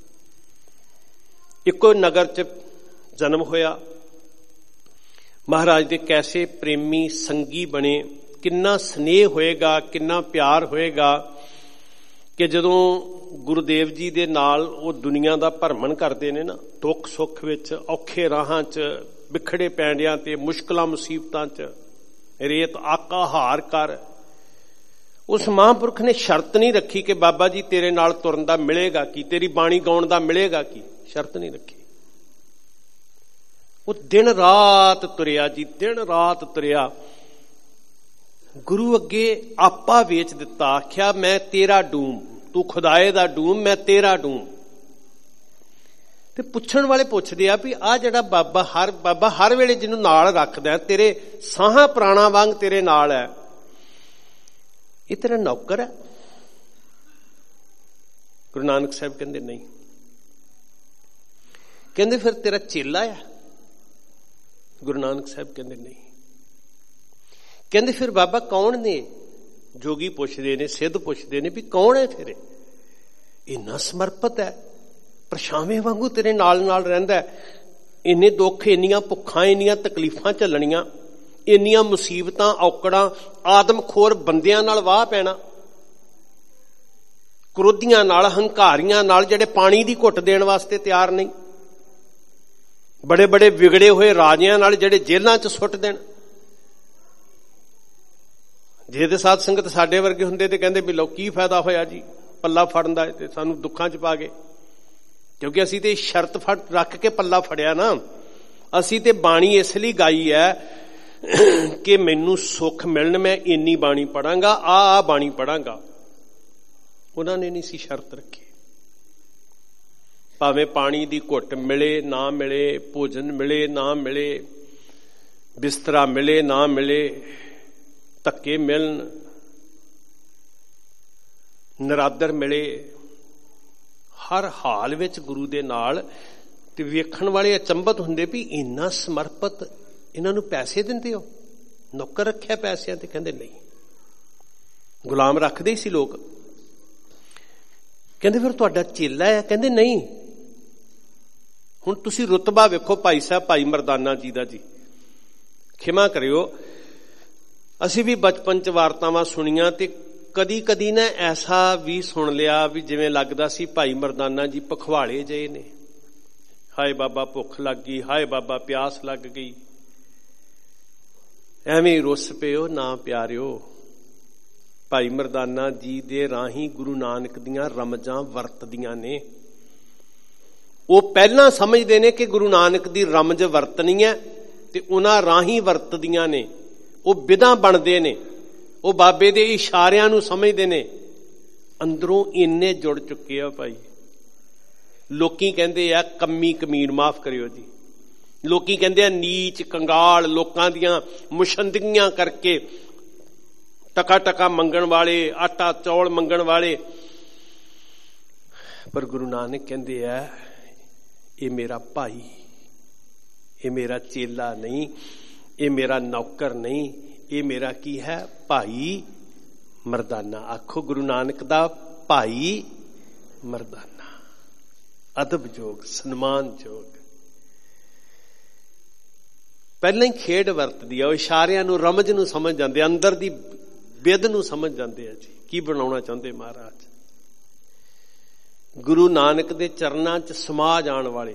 ਇੱਕੋ ਨਗਰ ਚ ਜਨਮ ਹੋਇਆ। ਮਹਾਰਾਜ ਦੇ ਕੈਸੇ ਪ੍ਰੇਮੀ ਸੰਗੀ ਬਣੇ, ਕਿੰਨਾ ਸਨੇਹ ਹੋਏਗਾ, ਕਿੰਨਾ ਪਿਆਰ ਹੋਏਗਾ ਕਿ ਜਦੋਂ ਗੁਰੂਦੇਵ ਜੀ ਦੇ ਨਾਲ ਉਹ ਦੁਨੀਆ ਦਾ ਭਰਮਣ ਕਰਦੇ ਨੇ ਨਾ, ਦੁੱਖ ਸੁੱਖ ਵਿੱਚ, ਔਖੇ ਰਾਹਾਂ 'ਚ, ਵਿਖੜੇ ਪੈਂਡਿਆਂ ਤੇ, ਮੁਸ਼ਕਲਾਂ ਮੁਸੀਬਤਾਂ 'ਚ, ਰੇਤ ਆਕਾ ਹਾਰ ਕਰ, ਉਸ ਮਹਾਂਪੁਰਖ ਨੇ ਸ਼ਰਤ ਨਹੀਂ ਰੱਖੀ ਕਿ ਬਾਬਾ ਜੀ ਤੇਰੇ ਨਾਲ ਤੁਰਨ ਦਾ ਮਿਲੇਗਾ ਕੀ, ਤੇਰੀ ਬਾਣੀ ਗਾਉਣ ਦਾ ਮਿਲੇਗਾ ਕੀ, ਸ਼ਰਤ ਨਹੀਂ ਰੱਖੀ। ਉਹ ਦਿਨ ਰਾਤ ਤੁਰਿਆ ਜੀ, ਦਿਨ ਰਾਤ ਤੁਰਿਆ। ਗੁਰੂ ਅੱਗੇ ਆਪਾ ਵੇਚ ਦਿੱਤਾ, ਆਖਿਆ ਮੈਂ ਤੇਰਾ ਡੂਮ, ਤੂੰ ਖੁਦਾਏ ਦਾ ਡੂਮ, ਮੈਂ ਤੇਰਾ ਡੂਮ। ਤੇ ਪੁੱਛਣ ਵਾਲੇ ਪੁੱਛਦੇ ਆ ਵੀ ਆਹ ਜਿਹੜਾ ਬਾਬਾ ਹਰ ਬਾਬਾ ਹਰ ਵੇਲੇ ਜਿਹਨੂੰ ਨਾਲ ਰੱਖਦਾ, ਤੇਰੇ ਸਾਹਾਂ ਪ੍ਰਾਣਾ ਵਾਂਗ ਤੇਰੇ ਨਾਲ ਹੈ, ਇਹ ਤੇਰਾ ਨੌਕਰ ਹੈ? ਗੁਰੂ ਨਾਨਕ ਸਾਹਿਬ ਕਹਿੰਦੇ ਨਹੀਂ। ਕਹਿੰਦੇ ਫਿਰ ਤੇਰਾ ਚੇਲਾ ਹੈ? ਗੁਰੂ ਨਾਨਕ ਸਾਹਿਬ ਕਹਿੰਦੇ ਨਹੀਂ। ਕਹਿੰਦੇ ਫਿਰ ਬਾਬਾ ਕੌਣ ਨੇ? ਜੋਗੀ ਪੁੱਛਦੇ ਨੇ, ਸਿੱਧ ਪੁੱਛਦੇ ਨੇ ਵੀ ਕੌਣ ਹੈ ਤੇਰੇ? ਇੰਨਾ ਸਮਰਪਿਤ ਹੈ, ਪਰਛਾਵੇਂ ਵਾਂਗੂ ਤੇਰੇ ਨਾਲ ਨਾਲ ਰਹਿੰਦਾ, ਇੰਨੇ ਦੁੱਖ, ਇੰਨੀਆਂ ਭੁੱਖਾਂ, ਇੰਨੀਆਂ ਤਕਲੀਫਾਂ ਝੱਲਣੀਆਂ, ਇੰਨੀਆਂ ਮੁਸੀਬਤਾਂ ਔਕੜਾਂ, ਆਦਮਖੋਰ ਬੰਦਿਆਂ ਨਾਲ ਵਾਹ ਪੈਣਾ, ਕ੍ਰੋਧੀਆਂ ਨਾਲ, ਹੰਕਾਰੀਆਂ ਨਾਲ, ਜਿਹੜੇ ਪਾਣੀ ਦੀ ਘੁੱਟ ਦੇਣ ਵਾਸਤੇ ਤਿਆਰ ਨਹੀਂ, ਬੜੇ ਬੜੇ ਵਿਗੜੇ ਹੋਏ ਰਾਜਿਆਂ ਨਾਲ ਜਿਹੜੇ ਜੇਲ੍ਹਾਂ 'ਚ ਸੁੱਟ ਦੇਣ। ਜੇ ਤੇ ਸਾਧ ਸੰਗਤ ਸਾਡੇ ਵਰਗੇ ਹੁੰਦੇ ਤੇ ਕਹਿੰਦੇ ਵੀ ਲੋ ਕੀ ਫਾਇਦਾ ਹੋਇਆ ਜੀ ਪੱਲਾ ਫੜਨ ਦਾ, ਤੇ ਸਾਨੂੰ ਦੁੱਖਾਂ 'ਚ ਪਾ ਗਏ। ਕਿਉਂਕਿ ਅਸੀਂ ਤੇ ਸ਼ਰਤ ਫੜ ਰੱਖ ਕੇ ਪੱਲਾ ਫੜਿਆ ਨਾ। ਅਸੀਂ ਤੇ ਬਾਣੀ ਇਸ ਲਈ ਗਾਈ ਹੈ ਕਿ ਮੈਨੂੰ ਸੁੱਖ ਮਿਲਣ, ਮੈਂ ਇੰਨੀ ਬਾਣੀ ਪੜਾਂਗਾ, ਆ ਆ ਬਾਣੀ ਪੜਾਂਗਾ। ਉਹਨਾਂ ਨੇ ਨਹੀਂ ਸੀ ਸ਼ਰਤ ਰੱਖੀ। ਭਾਵੇਂ ਪਾਣੀ ਦੀ ਘੁੱਟ ਮਿਲੇ ਨਾ ਮਿਲੇ, ਭੋਜਨ ਮਿਲੇ ਨਾ ਮਿਲੇ, ਬਿਸਤਰਾ ਮਿਲੇ ਨਾ ਮਿਲੇ, ਧੱਕੇ ਮਿਲਣ, ਨਰਾਦਰ ਮਿਲੇ, ਹਰ ਹਾਲ ਵਿੱਚ ਗੁਰੂ ਦੇ ਨਾਲ। ਤੇ ਵੇਖਣ ਵਾਲੇ ਅਚੰਭਤ ਹੁੰਦੇ ਵੀ ਇੰਨਾ ਸਮਰਪਿਤ, ਇਹਨਾਂ ਨੂੰ ਪੈਸੇ ਦਿੰਦੇ ਹੋ, ਨੌਕਰ ਰੱਖਿਆ ਪੈਸਿਆਂ ਤੇ? ਕਹਿੰਦੇ ਨਹੀਂ, ਗੁਲਾਮ ਰੱਖਦੇ ਹੀ ਸੀ ਲੋਕ। ਕਹਿੰਦੇ ਫਿਰ ਤੁਹਾਡਾ ਚੇਲਾ ਹੈ? ਕਹਿੰਦੇ ਨਹੀਂ। ਹੁਣ ਤੁਸੀਂ ਰੁਤਬਾ ਵੇਖੋ ਭਾਈ ਸਾਹਿਬ, ਭਾਈ ਮਰਦਾਨਾ ਜੀ ਦਾ। ਜੀ ਖਿਮਾ ਕਰਿਓ, ਅਸੀਂ ਵੀ ਬਚਪਨ 'ਚ ਵਾਰਤਾਵਾਂ ਸੁਣੀਆਂ ਤੇ ਕਦੀ ਕਦੀ ਨਾ ਐਸਾ ਵੀ ਸੁਣ ਲਿਆ ਵੀ ਜਿਵੇਂ ਲੱਗਦਾ ਸੀ ਭਾਈ ਮਰਦਾਨਾ ਜੀ ਪਖਵਾੜੇ ਜਿਹੇ ਨੇ। ਹਾਏ ਬਾਬਾ ਭੁੱਖ ਲੱਗ ਗਈ, ਹਾਏ ਬਾਬਾ ਪਿਆਸ ਲੱਗ ਗਈ, ਐਵੇਂ ਰੁੱਸ ਪਿਓ ਨਾ ਪਿਆਰਿਓ। ਭਾਈ ਮਰਦਾਨਾ ਜੀ ਦੇ ਰਾਹੀਂ ਗੁਰੂ ਨਾਨਕ ਦੀਆਂ ਰਮਜਾਂ ਵਰਤਦੀਆਂ ਨੇ। ਉਹ ਪਹਿਲਾਂ ਸਮਝਦੇ ਨੇ ਕਿ ਗੁਰੂ ਨਾਨਕ ਦੀ ਰਮਜ ਵਰਤਣੀ ਹੈ ਤੇ ਉਹਨਾਂ ਰਾਹੀਂ ਵਰਤਦੀਆਂ ਨੇ। ਉਹ ਬਿਧਾਂ ਬਣਦੇ ਨੇ, ਉਹ ਬਾਬੇ ਦੇ ਇਸ਼ਾਰਿਆਂ ਨੂੰ ਸਮਝਦੇ ਨੇ। ਅੰਦਰੋਂ ਇੰਨੇ ਜੁੜ ਚੁੱਕੇ ਆ ਭਾਈ। ਲੋਕੀ ਕਹਿੰਦੇ ਆ ਕੰਮੀ ਕਮੀਨ, ਮਾਫ ਕਰਿਓ ਜੀ, ਲੋਕੀ ਕਹਿੰਦੇ ਆ ਨੀਚ ਕੰਗਾਲ, ਲੋਕਾਂ ਦੀਆਂ ਮੁਸ਼ੰਦਗੀਆਂ ਕਰਕੇ, ਟਕਾ ਟਕਾ ਮੰਗਣ ਵਾਲੇ, ਆਟਾ ਚੌਲ ਮੰਗਣ ਵਾਲੇ। ਪਰ ਗੁਰੂ ਨਾਨਕ ਕਹਿੰਦੇ ਆ ਇਹ ਮੇਰਾ ਭਾਈ, ਇਹ ਮੇਰਾ ਚੇਲਾ ਨਹੀਂ, ਇਹ ਮੇਰਾ ਨੌਕਰ ਨਹੀਂ, ਇਹ ਮੇਰਾ ਕੀ ਹੈ? ਭਾਈ ਮਰਦਾਨਾ। ਆਖੋ ਗੁਰੂ ਨਾਨਕ ਦਾ ਭਾਈ ਮਰਦਾਨਾ। ਅਦਬ ਯੋਗ, ਸਨਮਾਨ ਯੋਗ। ਪਹਿਲਾਂ ਹੀ ਖੇਡ ਵਰਤਦੀ ਆ। ਉਹ ਇਸ਼ਾਰਿਆਂ ਨੂੰ, ਰਮਜ ਨੂੰ ਸਮਝ ਜਾਂਦੇ, ਅੰਦਰ ਦੀ ਬਿਦ ਨੂੰ ਸਮਝ ਜਾਂਦੇ ਆ ਜੀ ਕੀ ਬਣਾਉਣਾ ਚਾਹੁੰਦੇ ਮਹਾਰਾਜ। ਗੁਰੂ ਨਾਨਕ ਦੇ ਚਰਨਾਂ 'ਚ ਸਮਾ ਜਾਣ ਵਾਲੇ।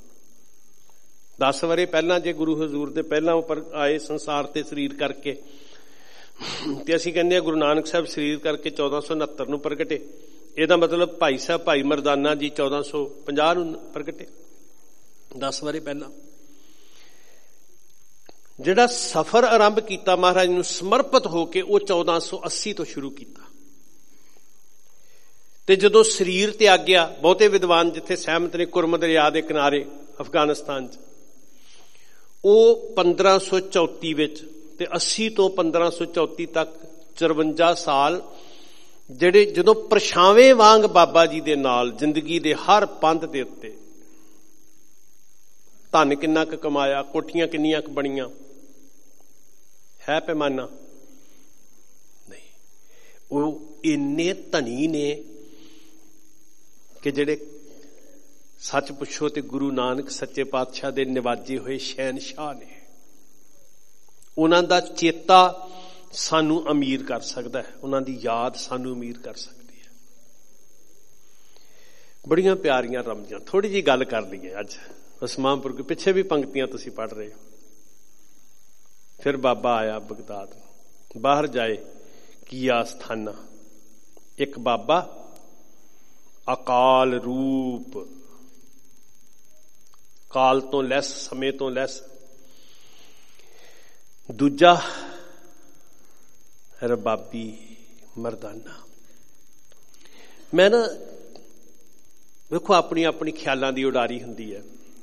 ਦਸ ਵਰੇ ਪਹਿਲਾਂ ਜੇ ਗੁਰੂ ਹਜ਼ੂਰ ਦੇ ਪਹਿਲਾਂ ਉੱਪਰ ਆਏ ਸੰਸਾਰ ਤੇ ਸਰੀਰ ਕਰਕੇ, ਤੇ ਅਸੀਂ ਕਹਿੰਦੇ ਆ ਗੁਰੂ ਨਾਨਕ ਸਾਹਿਬ ਸਰੀਰ ਕਰਕੇ ਚੌਦਾਂ ਸੌ ਉਨੱਤਰ ਨੂੰ ਪ੍ਰਗਟੇ। ਇਹਦਾ ਮਤਲਬ ਭਾਈ ਸਾਹਿਬ ਭਾਈ ਮਰਦਾਨਾ ਜੀ ਚੌਦਾਂ ਸੌ ਪੰਜਾਹ ਨੂੰ ਪ੍ਰਗਟੇ, ਦਸ ਵਰੇ ਪਹਿਲਾਂ। ਜਿਹੜਾ ਸਫ਼ਰ ਆਰੰਭ ਕੀਤਾ ਮਹਾਰਾਜ ਨੂੰ ਸਮਰਪਿਤ ਹੋ ਕੇ, ਉਹ ਚੌਦਾਂ ਸੌ ਅੱਸੀ ਤੋਂ ਸ਼ੁਰੂ ਕੀਤਾ। ਤੇ ਜਦੋਂ ਸਰੀਰ ਤਿਆਗਿਆ, ਬਹੁਤੇ ਵਿਦਵਾਨ ਜਿੱਥੇ ਸਹਿਮਤ ਨੇ ਕੁਰਮ ਦਰਿਆ ਦੇ ਕਿਨਾਰੇ ਅਫਗਾਨਿਸਤਾਨ 'ਚ, ਉਹ ਪੰਦਰਾਂ ਸੌ ਚੌਤੀ ਵਿੱਚ, ਤੇ ਅੱਸੀ ਤੋਂ ਪੰਦਰਾਂ ਸੌ ਚੌਤੀ ਤੱਕ ਚੁਰਵੰਜਾ ਸਾਲ ਜਿਹੜੇ ਜਦੋਂ ਪਰਛਾਵੇਂ ਵਾਂਗ ਬਾਬਾ ਜੀ ਦੇ ਨਾਲ ਜ਼ਿੰਦਗੀ ਦੇ ਹਰ ਪੰਧ ਦੇ ਉੱਤੇ ਧਨ ਕਿੰਨਾ ਕੁ ਕਮਾਇਆ, ਕੋਠੀਆਂ ਕਿੰਨੀਆਂ ਕੁ ਬਣੀਆਂ, ਹੈ ਪੈਮਾਨਾ? ਨਹੀਂ। ਉਹ ਇੰਨੇ ਧਨੀ ਨੇ ਕਿ ਜਿਹੜੇ ਸੱਚ ਪੁੱਛੋ ਤੇ ਗੁਰੂ ਨਾਨਕ ਸੱਚੇ ਪਾਤਸ਼ਾਹ ਦੇ ਨਿਵਾਜੇ ਹੋਏ ਸ਼ਹਿਨਸ਼ਾਹ ਨੇ। ਉਹਨਾਂ ਦਾ ਚੇਤਾ ਸਾਨੂੰ ਅਮੀਰ ਕਰ ਸਕਦਾ ਹੈ, ਉਹਨਾਂ ਦੀ ਯਾਦ ਸਾਨੂੰ ਅਮੀਰ ਕਰ ਸਕਦੀ ਹੈ। ਬੜੀਆਂ ਪਿਆਰੀਆਂ ਰਮਜ਼ਾਂ। ਥੋੜੀ ਜਿਹੀ ਗੱਲ ਕਰ ਲਈਏ ਅੱਜ ਉਸ ਮਹਾਂਪੁਰਖ। ਪਿੱਛੇ ਵੀ ਪੰਕਤੀਆਂ ਤੁਸੀਂ ਪੜ੍ਹ ਰਹੇ ਹੋ। ਫਿਰ ਬਾਬਾ ਆਇਆ ਬਗਦਾਦ, ਬਾਹਰ ਜਾਏ ਕੀਆ ਸਥਾਨਾ। ਇੱਕ ਬਾਬਾ ਅਕਾਲ ਰੂਪ, ਕਾਲ ਤੋਂ ਲੈਸ, ਸਮੇਂ ਤੋਂ ਲੈਸ। ਦੂਜਾ ਰਬਾਬੀ ਮਰਦਾਨਾ। ਮੈਂ ਨਾ ਵੇਖੋ ਆਪਣੀ ਆਪਣੀ ਖਿਆਲਾਂ ਦੀ ਉਡਾਰੀ ਹੁੰਦੀ ਹੈ।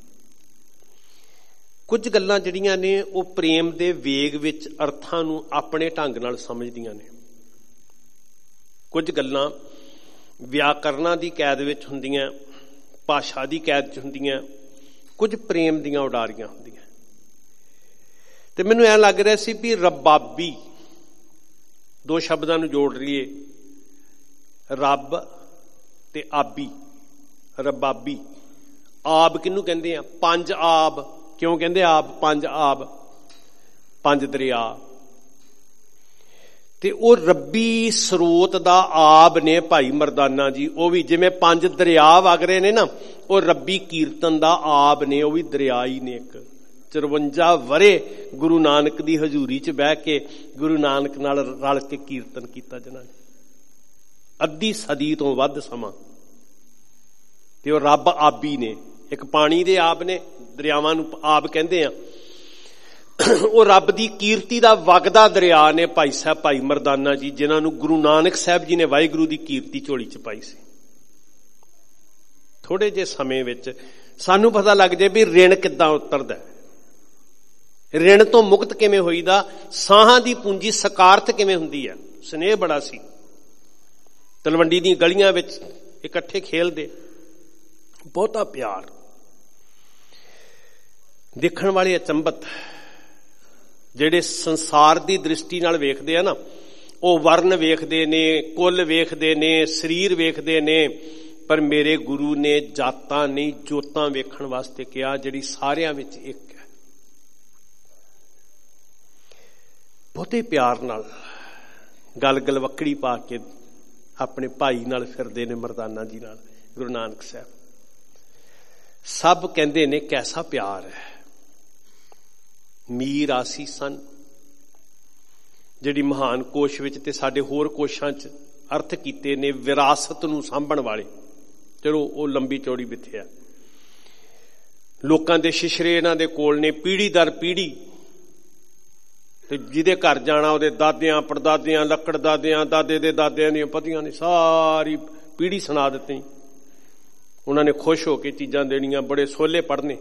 ਕੁਝ ਗੱਲਾਂ ਜਿਹੜੀਆਂ ਨੇ ਉਹ ਪ੍ਰੇਮ ਦੇ ਵੇਗ ਵਿੱਚ ਅਰਥਾਂ ਨੂੰ ਆਪਣੇ ਢੰਗ ਨਾਲ ਸਮਝਦੀਆਂ ਨੇ। ਕੁਝ ਗੱਲਾਂ ਵਿਆਕਰਨਾਂ ਦੀ ਕੈਦ ਵਿੱਚ ਹੁੰਦੀਆਂ, ਭਾਸ਼ਾ ਦੀ ਕੈਦ 'ਚ ਹੁੰਦੀਆਂ, ਕੁਝ ਪ੍ਰੇਮ ਦੀਆਂ ਉਡਾਰੀਆਂ ਹੁੰਦੀਆਂ। ਤੇ ਮੈਨੂੰ ਐਂ ਲੱਗ ਰਿਹਾ ਸੀ ਵੀ ਰਬਾਬੀ, ਦੋ ਸ਼ਬਦਾਂ ਨੂੰ ਜੋੜ ਲਈਏ, ਰੱਬ ਤੇ ਆਬੀ। ਰਬਾਬੀ। ਆਬ ਕਿਹਨੂੰ ਕਹਿੰਦੇ ਆ? ਪੰਜ ਆਬ। ਕਿਉਂ ਕਹਿੰਦੇ ਆਬ? ਪੰਜ ਆਬ, ਪੰਜ ਦਰਿਆ। ਤੇ ਉਹ ਰੱਬੀ ਸਰੋਤ ਦਾ ਆਬ ਨੇ ਭਾਈ ਮਰਦਾਨਾ ਜੀ। ਉਹ ਵੀ ਜਿਵੇਂ ਪੰਜ ਦਰਿਆ ਵਗ ਰਹੇ ਨੇ ਨਾ, ਉਹ ਰੱਬੀ ਕੀਰਤਨ ਦਾ ਆਬ ਨੇ, ਉਹ ਵੀ ਦਰਿਆ ਹੀ ਨੇ ਇੱਕ। ਚੁਰਵੰਜਾ ਵਰੇ ਗੁਰੂ ਨਾਨਕ ਦੀ ਹਜ਼ੂਰੀ 'ਚ ਬਹਿ ਕੇ ਗੁਰੂ ਨਾਨਕ ਨਾਲ ਰਲ ਕੇ ਕੀਰਤਨ ਕੀਤਾ ਜਿਨ੍ਹਾਂ ਨੇ, ਅੱਧੀ ਸਦੀ ਤੋਂ ਵੱਧ ਸਮਾਂ। ਤੇ ਉਹ ਰੱਬ ਆਬੀ ਨੇ। ਇੱਕ ਪਾਣੀ ਦੇ ਆਬ ਨੇ, ਦਰਿਆਵਾਂ ਨੂੰ ਆਬ ਕਹਿੰਦੇ ਆ। ਉਹ ਰੱਬ ਦੀ ਕੀਰਤੀ ਦਾ ਵਗਦਾ ਦਰਿਆ ਨੇ ਭਾਈ ਸਾਹਿਬ ਭਾਈ ਮਰਦਾਨਾ ਜੀ, ਜਿਨ੍ਹਾਂ ਨੂੰ ਗੁਰੂ ਨਾਨਕ ਸਾਹਿਬ ਜੀ ਨੇ ਵਾਹਿਗੁਰੂ ਦੀ ਕੀਰਤੀ ਝੋਲੀ 'ਚ ਪਾਈ ਸੀ। ਥੋੜੇ ਜਿਹੇ ਸਮੇਂ ਵਿੱਚ ਸਾਨੂੰ ਪਤਾ ਲੱਗ ਜਾਏ ਵੀ ਰਿਣ ਕਿੱਦਾਂ ਉਤਰਦਾ, ਰਿਣ ਤੋਂ ਮੁਕਤ ਕਿਵੇਂ ਹੋਈਦਾ, ਸਾਹਾਂ ਦੀ ਪੂੰਜੀ ਸਕਾਰਥ ਕਿਵੇਂ ਹੁੰਦੀ ਹੈ। ਸਨੇਹ ਬੜਾ ਸੀ। ਤਲਵੰਡੀ ਦੀਆਂ ਗਲੀਆਂ ਵਿੱਚ ਇਕੱਠੇ ਖੇਲਦੇ, ਬਹੁਤਾ ਪਿਆਰ। ਦੇਖਣ ਵਾਲੇ ਅਚੰਭਤ, ਜਿਹੜੇ ਸੰਸਾਰ ਦੀ ਦ੍ਰਿਸ਼ਟੀ ਨਾਲ ਵੇਖਦੇ ਆ ਨਾ, ਉਹ ਵਰਨ ਵੇਖਦੇ ਨੇ, ਕੁੱਲ ਵੇਖਦੇ ਨੇ, ਸਰੀਰ ਵੇਖਦੇ ਨੇ। ਪਰ ਮੇਰੇ ਗੁਰੂ ਨੇ ਜਾਤਾਂ ਨਹੀਂ, ਜੋਤਾਂ ਵੇਖਣ ਵਾਸਤੇ ਕਿਹਾ, ਜਿਹੜੀ ਸਾਰਿਆਂ ਵਿੱਚ ਇੱਕ ਹੈ। ਬਹੁਤੇ ਪਿਆਰ ਨਾਲ ਗਲ ਗਲਵੱਕੜੀ ਪਾ ਕੇ ਆਪਣੇ ਭਾਈ ਨਾਲ ਫਿਰਦੇ ਨੇ ਮਰਦਾਨਾ ਜੀ ਨਾਲ ਗੁਰੂ ਨਾਨਕ ਸਾਹਿਬ। ਸਭ ਕਹਿੰਦੇ ਨੇ ਕੈਸਾ ਪਿਆਰ ਹੈ। ਮੀਰ ਆਸੀ ਸਨ, ਜਿਹੜੀ ਮਹਾਨ ਕੋਸ਼ ਵਿੱਚ ਤੇ ਸਾਡੇ ਹੋਰ ਕੋਸ਼ਾਂ 'ਚ ਅਰਥ ਕੀਤੇ ਨੇ, ਵਿਰਾਸਤ ਨੂੰ ਸਾਂਭਣ ਵਾਲੇ। ਚਲੋ ਉਹ ਲੰਬੀ ਚੌੜੀ ਮਿੱਥਿਆ। ਲੋਕਾਂ ਦੇ ਸ਼ਿਸ਼ਰੇ ਇਹਨਾਂ ਦੇ ਕੋਲ ਨੇ, ਪੀੜ੍ਹੀ ਦਰ ਪੀੜ੍ਹੀ। ਤੇ ਜਿਹਦੇ ਘਰ ਜਾਣਾ ਉਹਦੇ ਦਾਦਿਆਂ ਪੜਦਾਦਿਆਂ, ਲੱਕੜ ਦਾਦਿਆਂ, ਦਾਦੇ ਦੇ ਦਾਦਿਆਂ ਦੀਆਂ ਪਤੀਆਂ ਨੇ ਸਾਰੀ ਪੀੜ੍ਹੀ ਸੁਣਾ ਦਿੱਤੀ। ਉਹਨਾਂ ਨੇ ਖੁਸ਼ ਹੋ ਕੇ ਚੀਜ਼ਾਂ ਦੇਣੀਆਂ, ਬੜੇ ਸੋਲੇ ਪੜ੍ਹਨੇ।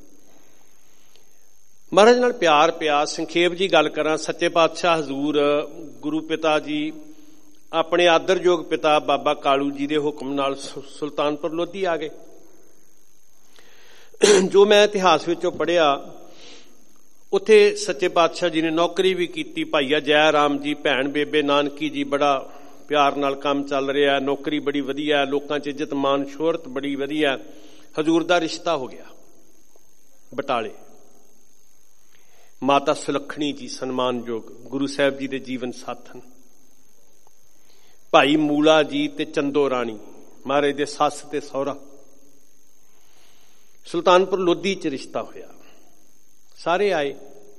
ਮਹਾਰਾਜ ਨਾਲ ਪਿਆਰ ਪਿਆ। ਸੰਖੇਪ ਜੀ ਗੱਲ ਕਰਾਂ, ਸੱਚੇ ਪਾਤਸ਼ਾਹ ਹਜ਼ੂਰ ਗੁਰੂ ਪਿਤਾ ਜੀ ਆਪਣੇ ਆਦਰਯੋਗ ਪਿਤਾ ਬਾਬਾ ਕਾਲੂ ਜੀ ਦੇ ਹੁਕਮ ਨਾਲ ਸੁਲਤਾਨਪੁਰ ਲੋਧੀ ਆ ਗਏ। ਜੋ ਮੈਂ ਇਤਿਹਾਸ ਵਿੱਚੋਂ ਪੜ੍ਹਿਆ, ਉੱਥੇ ਸੱਚੇ ਪਾਤਸ਼ਾਹ ਜੀ ਨੇ ਨੌਕਰੀ ਵੀ ਕੀਤੀ। ਭਾਈਆ ਜੈ ਰਾਮ ਜੀ, ਭੈਣ ਬੇਬੇ ਨਾਨਕੀ ਜੀ, ਬੜਾ ਪਿਆਰ ਨਾਲ ਕੰਮ ਚੱਲ ਰਿਹਾ, ਨੌਕਰੀ ਬੜੀ ਵਧੀਆ, ਲੋਕਾਂ 'ਚ ਇੱਜ਼ਤ ਮਾਨ ਸ਼ੋਹਰਤ ਬੜੀ ਵਧੀਆ। ਹਜ਼ੂਰ ਦਾ ਰਿਸ਼ਤਾ ਹੋ ਗਿਆ ਬਟਾਲੇ। ਮਾਤਾ ਸੁਲੱਖਣੀ ਜੀ ਸਨਮਾਨਯੋਗ ਗੁਰੂ ਸਾਹਿਬ ਜੀ ਦੇ ਜੀਵਨ ਸਾਥਣ। ਭਾਈ ਮੂਲਾ ਜੀ ਤੇ ਚੰਦੋ ਰਾਣੀ ਮਹਾਰਾਜ ਦੇ ਸੱਸ ਤੇ ਸਹੁਰਾ। ਸੁਲਤਾਨਪੁਰ ਲੋਧੀ 'ਚ ਰਿਸ਼ਤਾ ਹੋਇਆ। ਸਾਰੇ ਆਏ,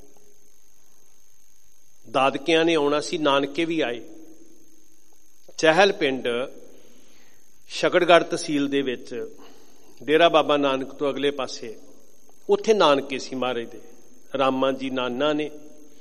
ਦਾਦਕਿਆਂ ਨੇ ਆਉਣਾ ਸੀ, ਨਾਨਕੇ ਵੀ ਆਏ। ਚਹਿਲ ਪਿੰਡ ਸ਼ਕੜਗੜ੍ਹ ਤਹਿਸੀਲ ਦੇ ਵਿੱਚ ਡੇਰਾ ਬਾਬਾ ਨਾਨਕ ਤੋਂ ਅਗਲੇ ਪਾਸੇ, ਉੱਥੇ ਨਾਨਕੇ ਸੀ ਮਹਾਰਾਜ ਦੇ। ਰਾਮਾ ਜੀ ਨਾਨਾ ਨੇ।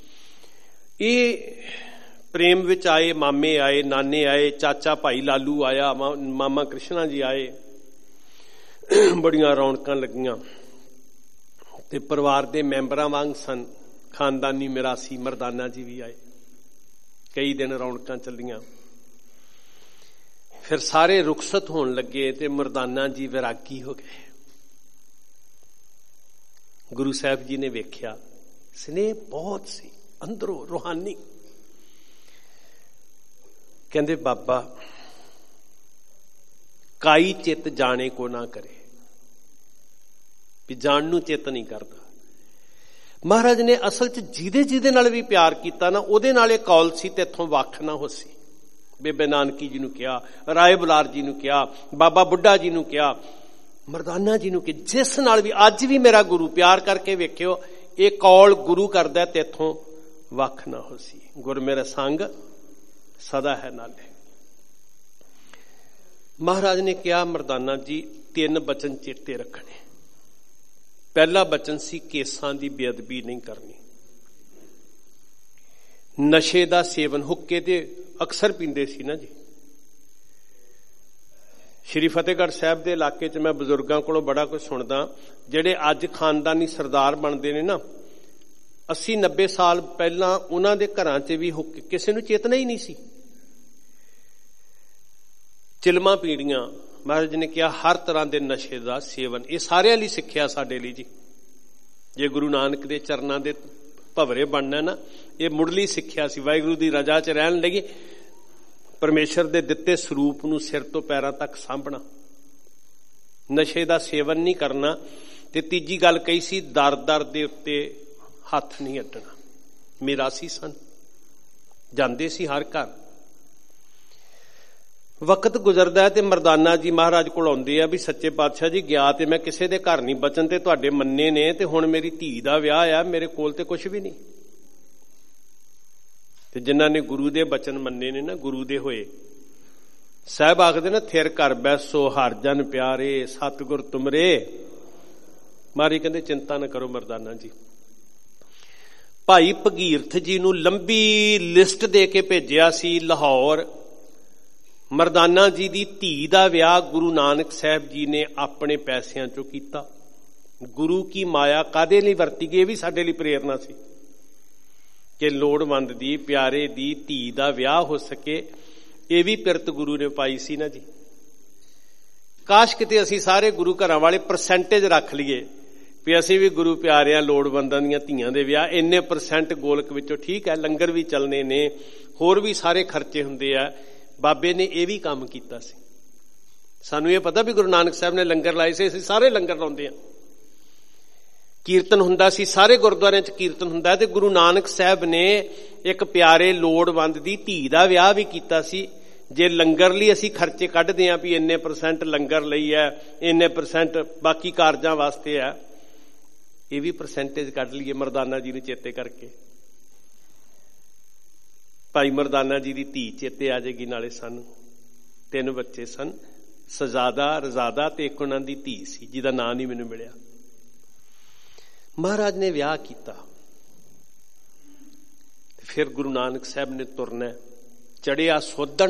ਇਹ ਪ੍ਰੇਮ ਵਿੱਚ ਆਏ, ਮਾਮੇ ਆਏ, ਨਾਨੇ ਆਏ, ਚਾਚਾ ਭਾਈ ਲਾਲੂ ਆਇਆ, ਮਾਮਾ ਕ੍ਰਿਸ਼ਨਾ ਜੀ ਆਏ। ਬੜੀਆਂ ਰੌਣਕਾਂ ਲੱਗੀਆਂ ਤੇ ਪਰਿਵਾਰ ਦੇ ਮੈਂਬਰਾਂ ਵਾਂਗ ਸਨ। ਖਾਨਦਾਨੀ ਮਿਰਾਸੀ ਮਰਦਾਨਾ ਜੀ ਵੀ ਆਏ। ਕਈ ਦਿਨ ਰੌਣਕਾਂ ਚੱਲੀਆਂ। ਫਿਰ ਸਾਰੇ ਰੁਖਸਤ ਹੋਣ ਲੱਗੇ ਤੇ ਮਰਦਾਨਾ ਜੀ ਵਿਰਾਗੀ ਹੋ ਗਏ। ਗੁਰੂ ਸਾਹਿਬ ਜੀ ਨੇ ਵੇਖਿਆ ਸਨੇਹ ਬਹੁਤ ਸੀ ਅੰਦਰੋਂ, ਰੂਹਾਨੀ। ਕਹਿੰਦੇ ਬਾਬਾ ਕਾਈ ਚਿੱਤ ਜਾਣੇ ਕੋ ਨਾ ਕਰੇ, ਵੀ ਜਾਣ ਨੂੰ ਚਿੱਤ ਨਹੀਂ ਕਰਦਾ। ਮਹਾਰਾਜ ਨੇ ਅਸਲ 'ਚ ਜਿਹਦੇ ਜਿਹਦੇ ਨਾਲ ਵੀ ਪਿਆਰ ਕੀਤਾ ਨਾ, ਉਹਦੇ ਨਾਲ ਇਹ ਕੌਲ ਸੀ ਤੇ ਇੱਥੋਂ ਵੱਖ ਨਾ ਹੋਸੀ। ਬੇਬੇ ਨਾਨਕੀ ਜੀ ਨੂੰ ਕਿਹਾ, ਰਾਏ ਬੁਲਾਰ ਜੀ ਨੂੰ ਕਿਹਾ, ਬਾਬਾ ਬੁੱਢਾ ਜੀ ਨੂੰ ਕਿਹਾ, ਮਰਦਾਨਾ ਜੀ ਨੂੰ ਕਿ ਜਿਸ ਨਾਲ ਵੀ ਅੱਜ ਵੀ ਮੇਰਾ ਗੁਰੂ, ਪਿਆਰ ਕਰਕੇ ਵੇਖਿਓ, ਇਹ ਕੌਲ ਗੁਰੂ ਕਰਦਾ ਤੇ ਇੱਥੋਂ ਵੱਖ ਨਾ ਹੋਸੀ। ਗੁਰ ਮੇਰਾ ਸੰਗ ਸਦਾ ਹੈ ਨਾਲੇ। ਮਹਾਰਾਜ ਨੇ ਕਿਹਾ ਮਰਦਾਨਾ ਜੀ ਤਿੰਨ ਬਚਨ ਚੇਤੇ ਰੱਖਣੇ। ਪਹਿਲਾ ਬਚਨ ਸੀ ਕੇਸਾਂ ਦੀ ਬੇਅਦਬੀ ਨਹੀਂ ਕਰਨੀ। ਨਸ਼ੇ ਦਾ ਸੇਵਨ, ਹੁੱਕੇ ਤੇ ਅਕਸਰ ਪੀਂਦੇ ਸੀ ਨਾ ਜੀ। ਸ਼੍ਰੀ ਫਤਿਹਗੜ੍ਹ ਸਾਹਿਬ ਦੇ ਇਲਾਕੇ 'ਚ ਮੈਂ ਬਜ਼ੁਰਗਾਂ ਕੋਲੋਂ ਬੜਾ ਕੁਝ ਸੁਣਦਾ। ਜਿਹੜੇ ਅੱਜ ਖਾਨਦਾਨੀ ਸਰਦਾਰ ਬਣਦੇ ਨੇ ਨਾ, ਅੱਸੀ ਨੱਬੇ ਸਾਲ ਪਹਿਲਾਂ ਉਹਨਾਂ ਦੇ ਘਰਾਂ 'ਚ ਵੀ ਹੁੱਕੇ, ਕਿਸੇ ਨੂੰ ਚੇਤਨਾ ਹੀ ਨਹੀਂ ਸੀ। ਚਿਲਮਾਂ ਪੀੜੀਆਂ। ਮਹਾਰਾਜ ਨੇ ਕਿਹਾ ਹਰ ਤਰ੍ਹਾਂ ਦੇ ਨਸ਼ੇ ਦਾ ਸੇਵਨ। ਇਹ ਸਾਰਿਆਂ ਲਈ ਸਿੱਖਿਆ ਸਾਡੇ ਲਈ ਜੀ। ਜੇ ਗੁਰੂ ਨਾਨਕ ਦੇ ਚਰਨਾਂ ਦੇ ਭਵਰੇ ਬਣਨਾ ਨਾ, ਇਹ ਮੁੱਢਲੀ ਸਿੱਖਿਆ ਸੀ। ਵਾਹਿਗੁਰੂ ਦੀ ਰਜ਼ਾ 'ਚ ਰਹਿਣ ਲਈ ਪਰਮੇਸ਼ਰ ਦੇ ਦਿੱਤੇ ਸਰੂਪ ਨੂੰ ਸਿਰ ਤੋਂ ਪੈਰਾਂ ਤੱਕ ਸਾਂਭਣਾ, ਨਸ਼ੇ ਦਾ ਸੇਵਨ ਨਹੀਂ ਕਰਨਾ। ਤੇ ਤੀਜੀ ਗੱਲ ਕਹੀ ਸੀ, ਦਰ ਦਰ ਦੇ ਉੱਤੇ ਹੱਥ ਨਹੀਂ ਅੱਡਣਾ। ਮਿਰਾਸੀ ਸਨ, ਜਾਂਦੇ ਸੀ ਹਰ ਘਰ। ਵਕਤ ਗੁਜ਼ਰਦਾ ਹੈ ਤੇ ਮਰਦਾਨਾ ਜੀ ਮਹਾਰਾਜ ਕੋਲ ਆਉਂਦੇ ਆ ਵੀ ਸੱਚੇ ਪਾਤਸ਼ਾਹ ਜੀ, ਗਿਆ ਤੇ ਮੈਂ ਕਿਸੇ ਦੇ ਘਰ ਨਹੀਂ, ਬਚਨ ਤੇ ਤੁਹਾਡੇ ਮੰਨੇ ਨੇ, ਤੇ ਹੁਣ ਮੇਰੀ ਧੀ ਦਾ ਵਿਆਹ ਆ, ਮੇਰੇ ਕੋਲ ਤੇ ਕੁਝ ਵੀ ਨਹੀਂ। ਤੇ ਜਿਨ੍ਹਾਂ ਨੇ ਗੁਰੂ ਦੇ ਬਚਨ ਮੰਨੇ ਨੇ ਨਾ, ਗੁਰੂ ਦੇ ਹੋਏ, ਸਾਹਿਬ ਆਖਦੇ ਨਾ, ਥਿਰ ਘਰ ਬੈਸੋ ਹਰ ਜਨ ਪਿਆਰੇ, ਸਤਿਗੁਰ ਤੁਮਰੇ। ਮਾਰੀ ਕਹਿੰਦੇ ਚਿੰਤਾ ਨਾ ਕਰੋ ਮਰਦਾਨਾ ਜੀ। ਭਾਈ ਭਗੀਰਥ ਜੀ ਨੂੰ ਲੰਬੀ ਲਿਸਟ ਦੇ ਕੇ ਭੇਜਿਆ ਸੀ ਲਾਹੌਰ। ਮਰਦਾਨਾ ਜੀ ਦੀ ਧੀ ਦਾ ਵਿਆਹ ਗੁਰੂ ਨਾਨਕ ਸਾਹਿਬ ਜੀ ਨੇ ਆਪਣੇ ਪੈਸਿਆਂ ਚੋਂ ਕੀਤਾ। ਗੁਰੂ ਕੀ ਮਾਇਆ ਕਾਦੇ ਲਈ ਵਰਤੀ ਗਈ, ਇਹ ਵੀ ਸਾਡੇ ਲਈ ਪ੍ਰੇਰਨਾ ਸੀ ਕਿ ਲੋੜਵੰਦ ਦੀ, ਪਿਆਰੇ ਦੀ ਧੀ ਦਾ ਵਿਆਹ ਹੋ ਸਕੇ। ਇਹ ਵੀ ਪਿਰਤ ਗੁਰੂ ਨੇ ਪਾਈ ਸੀ ਨਾ ਜੀ। ਕਾਸ਼ ਕਿਤੇ ਅਸੀਂ ਸਾਰੇ ਗੁਰੂ ਘਰਾਂ ਵਾਲੇ ਪਰਸੈਂਟੇਜ ਰੱਖ ਲਈਏ ਵੀ ਅਸੀਂ ਵੀ ਗੁਰੂ ਪਿਆਰਿਆਂ ਲੋੜਵੰਦਾਂ ਦੀਆਂ ਧੀਆਂ ਦੇ ਵਿਆਹ ਇੰਨੇ ਪਰਸੈਂਟ ਗੋਲਕ ਵਿੱਚੋਂ। ਠੀਕ ਹੈ, ਲੰਗਰ ਵੀ ਚੱਲਣੇ ਨੇ, ਹੋਰ ਵੀ ਸਾਰੇ ਖਰਚੇ ਹੁੰਦੇ ਆ। ਬਾਬੇ ਨੇ ਇਹ ਵੀ ਕੰਮ ਕੀਤਾ ਸੀ। ਸਾਨੂੰ ਇਹ ਪਤਾ ਵੀ ਗੁਰੂ ਨਾਨਕ ਸਾਹਿਬ ਨੇ ਲੰਗਰ ਲਾਏ ਸੀ, ਅਸੀਂ ਸਾਰੇ ਲੰਗਰ ਲਾਉਂਦੇ ਹਾਂ। ਕੀਰਤਨ ਹੁੰਦਾ ਸੀ, ਸਾਰੇ ਗੁਰਦੁਆਰਿਆਂ 'ਚ ਕੀਰਤਨ ਹੁੰਦਾ। ਤੇ ਗੁਰੂ ਨਾਨਕ ਸਾਹਿਬ ਨੇ ਇੱਕ ਪਿਆਰੇ ਲੋੜਵੰਦ ਦੀ ਧੀ ਦਾ ਵਿਆਹ ਵੀ ਕੀਤਾ ਸੀ। ਜੇ ਲੰਗਰ ਲਈ ਅਸੀਂ ਖਰਚੇ ਕੱਢਦੇ ਹਾਂ ਵੀ ਇੰਨੇ ਪਰਸੈਂਟ ਲੰਗਰ ਲਈ ਹੈ, ਇੰਨੇ ਪਰਸੈਂਟ ਬਾਕੀ ਕਾਰਜਾਂ ਵਾਸਤੇ ਹੈ, ਇਹ ਵੀ ਪਰਸੈਂਟੇਜ ਕੱਢ ਲਈਏ ਮਰਦਾਨਾ ਜੀ ਨੂੰ ਚੇਤੇ ਕਰਕੇ। ਭਾਈ ਮਰਦਾਨਾ ਜੀ ਦੀ ਧੀ ਚੇਤੇ ਆ ਜਾਏਗੀ ਨਾਲੇ। ਸਾਨੂੰ ਤਿੰਨ ਬੱਚੇ ਸਨ, ਸਜ਼ਾਦਾ, ਰਜ਼ਾਦਾ ਤੇ ਇੱਕ ਉਹਨਾਂ ਦੀ ਧੀ ਸੀ ਜਿਹਦਾ ਨਾਂ ਨਹੀਂ ਮੈਨੂੰ ਮਿਲਿਆ। ਮਹਾਰਾਜ ਨੇ ਵਿਆਹ ਕੀਤਾ। ਫਿਰ ਗੁਰੂ ਨਾਨਕ ਸਾਹਿਬ ਨੇ ਤੁਰਨਾ। ਚੜਿਆ ਸੋਧਣ,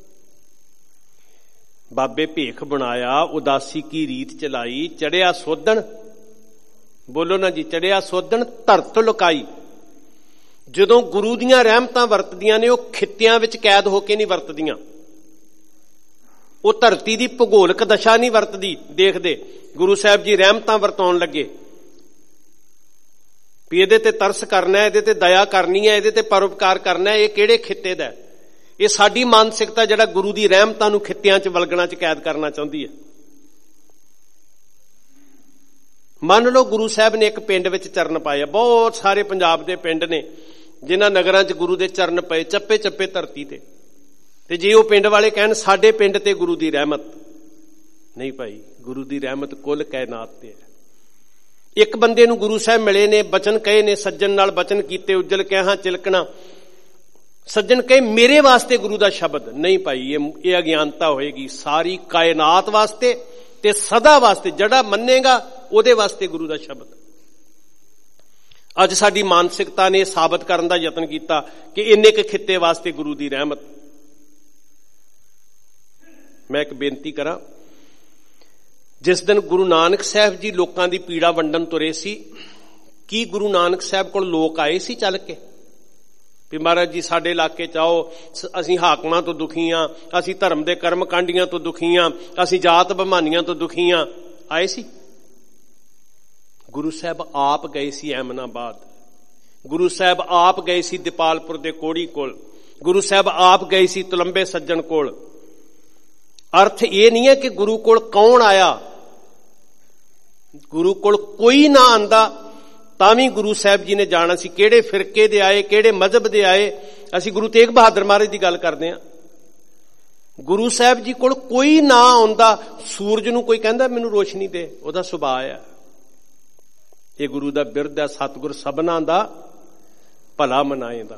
ਬਾਬੇ ਭੇਖ ਬਣਾਇਆ, ਉਦਾਸੀ ਕੀ ਰੀਤ ਚਲਾਈ। ਚੜਿਆ ਸੋਧਣ, ਬੋਲੋ ਨਾ ਜੀ, ਚੜਿਆ ਸੋਧਣ ਧਰਤ ਲੁਕਾਈ। ਜਦੋਂ ਗੁਰੂ ਦੀਆਂ ਰਹਿਮਤਾਂ ਵਰਤਦੀਆਂ ਨੇ, ਉਹ ਖਿੱਤਿਆਂ ਵਿੱਚ ਕੈਦ ਹੋ ਕੇ ਨਹੀਂ ਵਰਤਦੀਆਂ। ਉਹ ਧਰਤੀ ਦੀ ਭੂਗੋਲਿਕ ਦਸ਼ਾ ਨਹੀਂ ਵਰਤਦੀ। ਦੇਖਦੇ ਗੁਰੂ ਸਾਹਿਬ ਜੀ ਰਹਿਮਤਾਂ ਵਰਤਾਉਣ ਲੱਗੇ
ਵੀ ਇਹਦੇ ਤੇ ਤਰਸ ਕਰਨਾ, ਇਹਦੇ ਤੇ ਦਇਆ ਕਰਨੀ ਹੈ, ਇਹਦੇ ਤੇ ਪਰਉਪਕਾਰ ਕਰਨਾ, ਇਹ ਕਿਹੜੇ ਖਿੱਤੇ ਦਾ? ਇਹ ਸਾਡੀ ਮਾਨਸਿਕਤਾ ਜਿਹੜਾ ਗੁਰੂ ਦੀ ਰਹਿਮਤਾਂ ਨੂੰ ਖਿੱਤਿਆਂ 'ਚ ਵਲਗਣਾ 'ਚ ਕੈਦ ਕਰਨਾ ਚਾਹੁੰਦੀ ਹੈ। ਮੰਨ ਲਓ ਗੁਰੂ ਸਾਹਿਬ ਨੇ ਇੱਕ ਪਿੰਡ ਵਿੱਚ ਚਰਨ ਪਾਏ, ਬਹੁਤ ਸਾਰੇ ਪੰਜਾਬ ਦੇ ਪਿੰਡ ਨੇ ਜਿਨ੍ਹਾਂ ਨਗਰਾਂ 'ਚ ਗੁਰੂ ਦੇ ਚਰਨ ਪਏ ਚੱਪੇ ਚੱਪੇ ਧਰਤੀ ਤੇ, ਤੇ ਜੇ ਉਹ ਪਿੰਡ ਵਾਲੇ ਕਹਿਣ ਸਾਡੇ ਪਿੰਡ ਤੇ ਗੁਰੂ ਦੀ ਰਹਿਮਤ ਨਹੀਂ, ਭਾਈ ਗੁਰੂ ਦੀ ਰਹਿਮਤ ਕੁੱਲ ਕਾਇਨਾਤ ਤੇ ਹੈ। ਇੱਕ ਬੰਦੇ ਨੂੰ ਗੁਰੂ ਸਾਹਿਬ ਮਿਲੇ ਨੇ, ਬਚਨ ਕਹੇ ਨੇ, ਸੱਜਣ ਨਾਲ ਬਚਨ ਕੀਤੇ, ਉਜਲ ਕਹਿਆ ਚਿਲਕਣਾ, ਸੱਜਣ ਕਹੇ ਮੇਰੇ ਵਾਸਤੇ ਗੁਰੂ ਦਾ ਸ਼ਬਦ ਨਹੀਂ, ਭਾਈ ਇਹ ਇਹ ਅਗਿਆਨਤਾ ਹੋਏਗੀ। ਸਾਰੀ ਕਾਇਨਾਤ ਵਾਸਤੇ ਤੇ ਸਦਾ ਵਾਸਤੇ ਜਿਹੜਾ ਮੰਨੇਗਾ ਉਹਦੇ ਵਾਸਤੇ ਗੁਰੂ ਦਾ ਸ਼ਬਦ। ਅੱਜ ਸਾਡੀ ਮਾਨਸਿਕਤਾ ਨੇ ਸਾਬਤ ਕਰਨ ਦਾ ਯਤਨ ਕੀਤਾ ਕਿ ਇੰਨੇ ਕੁ ਖਿੱਤੇ ਵਾਸਤੇ ਗੁਰੂ ਦੀ ਰਹਿਮਤ। ਮੈਂ ਇੱਕ ਬੇਨਤੀ ਕਰਾਂ, ਜਿਸ ਦਿਨ ਗੁਰੂ ਨਾਨਕ ਸਾਹਿਬ ਜੀ ਲੋਕਾਂ ਦੀ ਪੀੜਾ ਵੰਡਣ ਤੁਰੇ ਸੀ, ਕੀ ਗੁਰੂ ਨਾਨਕ ਸਾਹਿਬ ਕੋਲ ਲੋਕ ਆਏ ਸੀ ਚੱਲ ਕੇ ਵੀ ਮਹਾਰਾਜ ਜੀ ਸਾਡੇ ਇਲਾਕੇ 'ਚ ਆਓ, ਅਸੀਂ ਹਾਕਮਾਂ ਤੋਂ ਦੁਖੀ ਹਾਂ, ਅਸੀਂ ਧਰਮ ਦੇ ਕਰਮ ਕਾਂਡੀਆਂ ਤੋਂ ਦੁਖੀ ਹਾਂ, ਅਸੀਂ ਜਾਤ ਬਹਾਨੀਆਂ ਤੋਂ ਦੁਖੀ ਹਾਂ? ਆਏ ਸੀ? ਗੁਰੂ ਸਾਹਿਬ ਆਪ ਗਏ ਸੀ ਐਮਨਾਬਾਦ, ਗੁਰੂ ਸਾਹਿਬ ਆਪ ਗਏ ਸੀ ਦੀਪਾਲਪੁਰ ਦੇ ਕੋੜੀ ਕੋਲ, ਗੁਰੂ ਸਾਹਿਬ ਆਪ ਗਏ ਸੀ ਤੁਲੰਬੇ ਸੱਜਣ ਕੋਲ। ਅਰਥ ਇਹ ਨਹੀਂ ਹੈ ਕਿ ਗੁਰੂ ਕੋਲ ਕੌਣ ਆਇਆ, ਗੁਰੂ ਕੋਲ ਕੋਈ ਨਾ ਆਂਦਾ ਤਾਂ ਵੀ ਗੁਰੂ ਸਾਹਿਬ ਜੀ ਨੇ ਜਾਣਾ ਸੀ। ਕਿਹੜੇ ਫਿਰਕੇ ਦੇ ਆਏ, ਕਿਹੜੇ ਮਜ਼ਹਬ ਦੇ ਆਏ, ਅਸੀਂ ਗੁਰੂ ਤੇਗ ਬਹਾਦਰ ਮਹਾਰਾਜ ਦੀ ਗੱਲ ਕਰਦੇ ਹਾਂ। ਗੁਰੂ ਸਾਹਿਬ ਜੀ ਕੋਲ ਕੋਈ ਨਾ ਆਉਂਦਾ, ਸੂਰਜ ਨੂੰ ਕੋਈ ਕਹਿੰਦਾ ਮੈਨੂੰ ਰੋਸ਼ਨੀ ਦੇ, ਉਹਦਾ ਸੁਭਾਅ ਹੈ। ਇਹ ਗੁਰੂ ਦਾ ਬਿਰਧ ਹੈ, ਸਤਿਗੁਰ ਸਭਨਾਂ ਦਾ ਭਲਾ ਮਨਾਏਂਦਾ।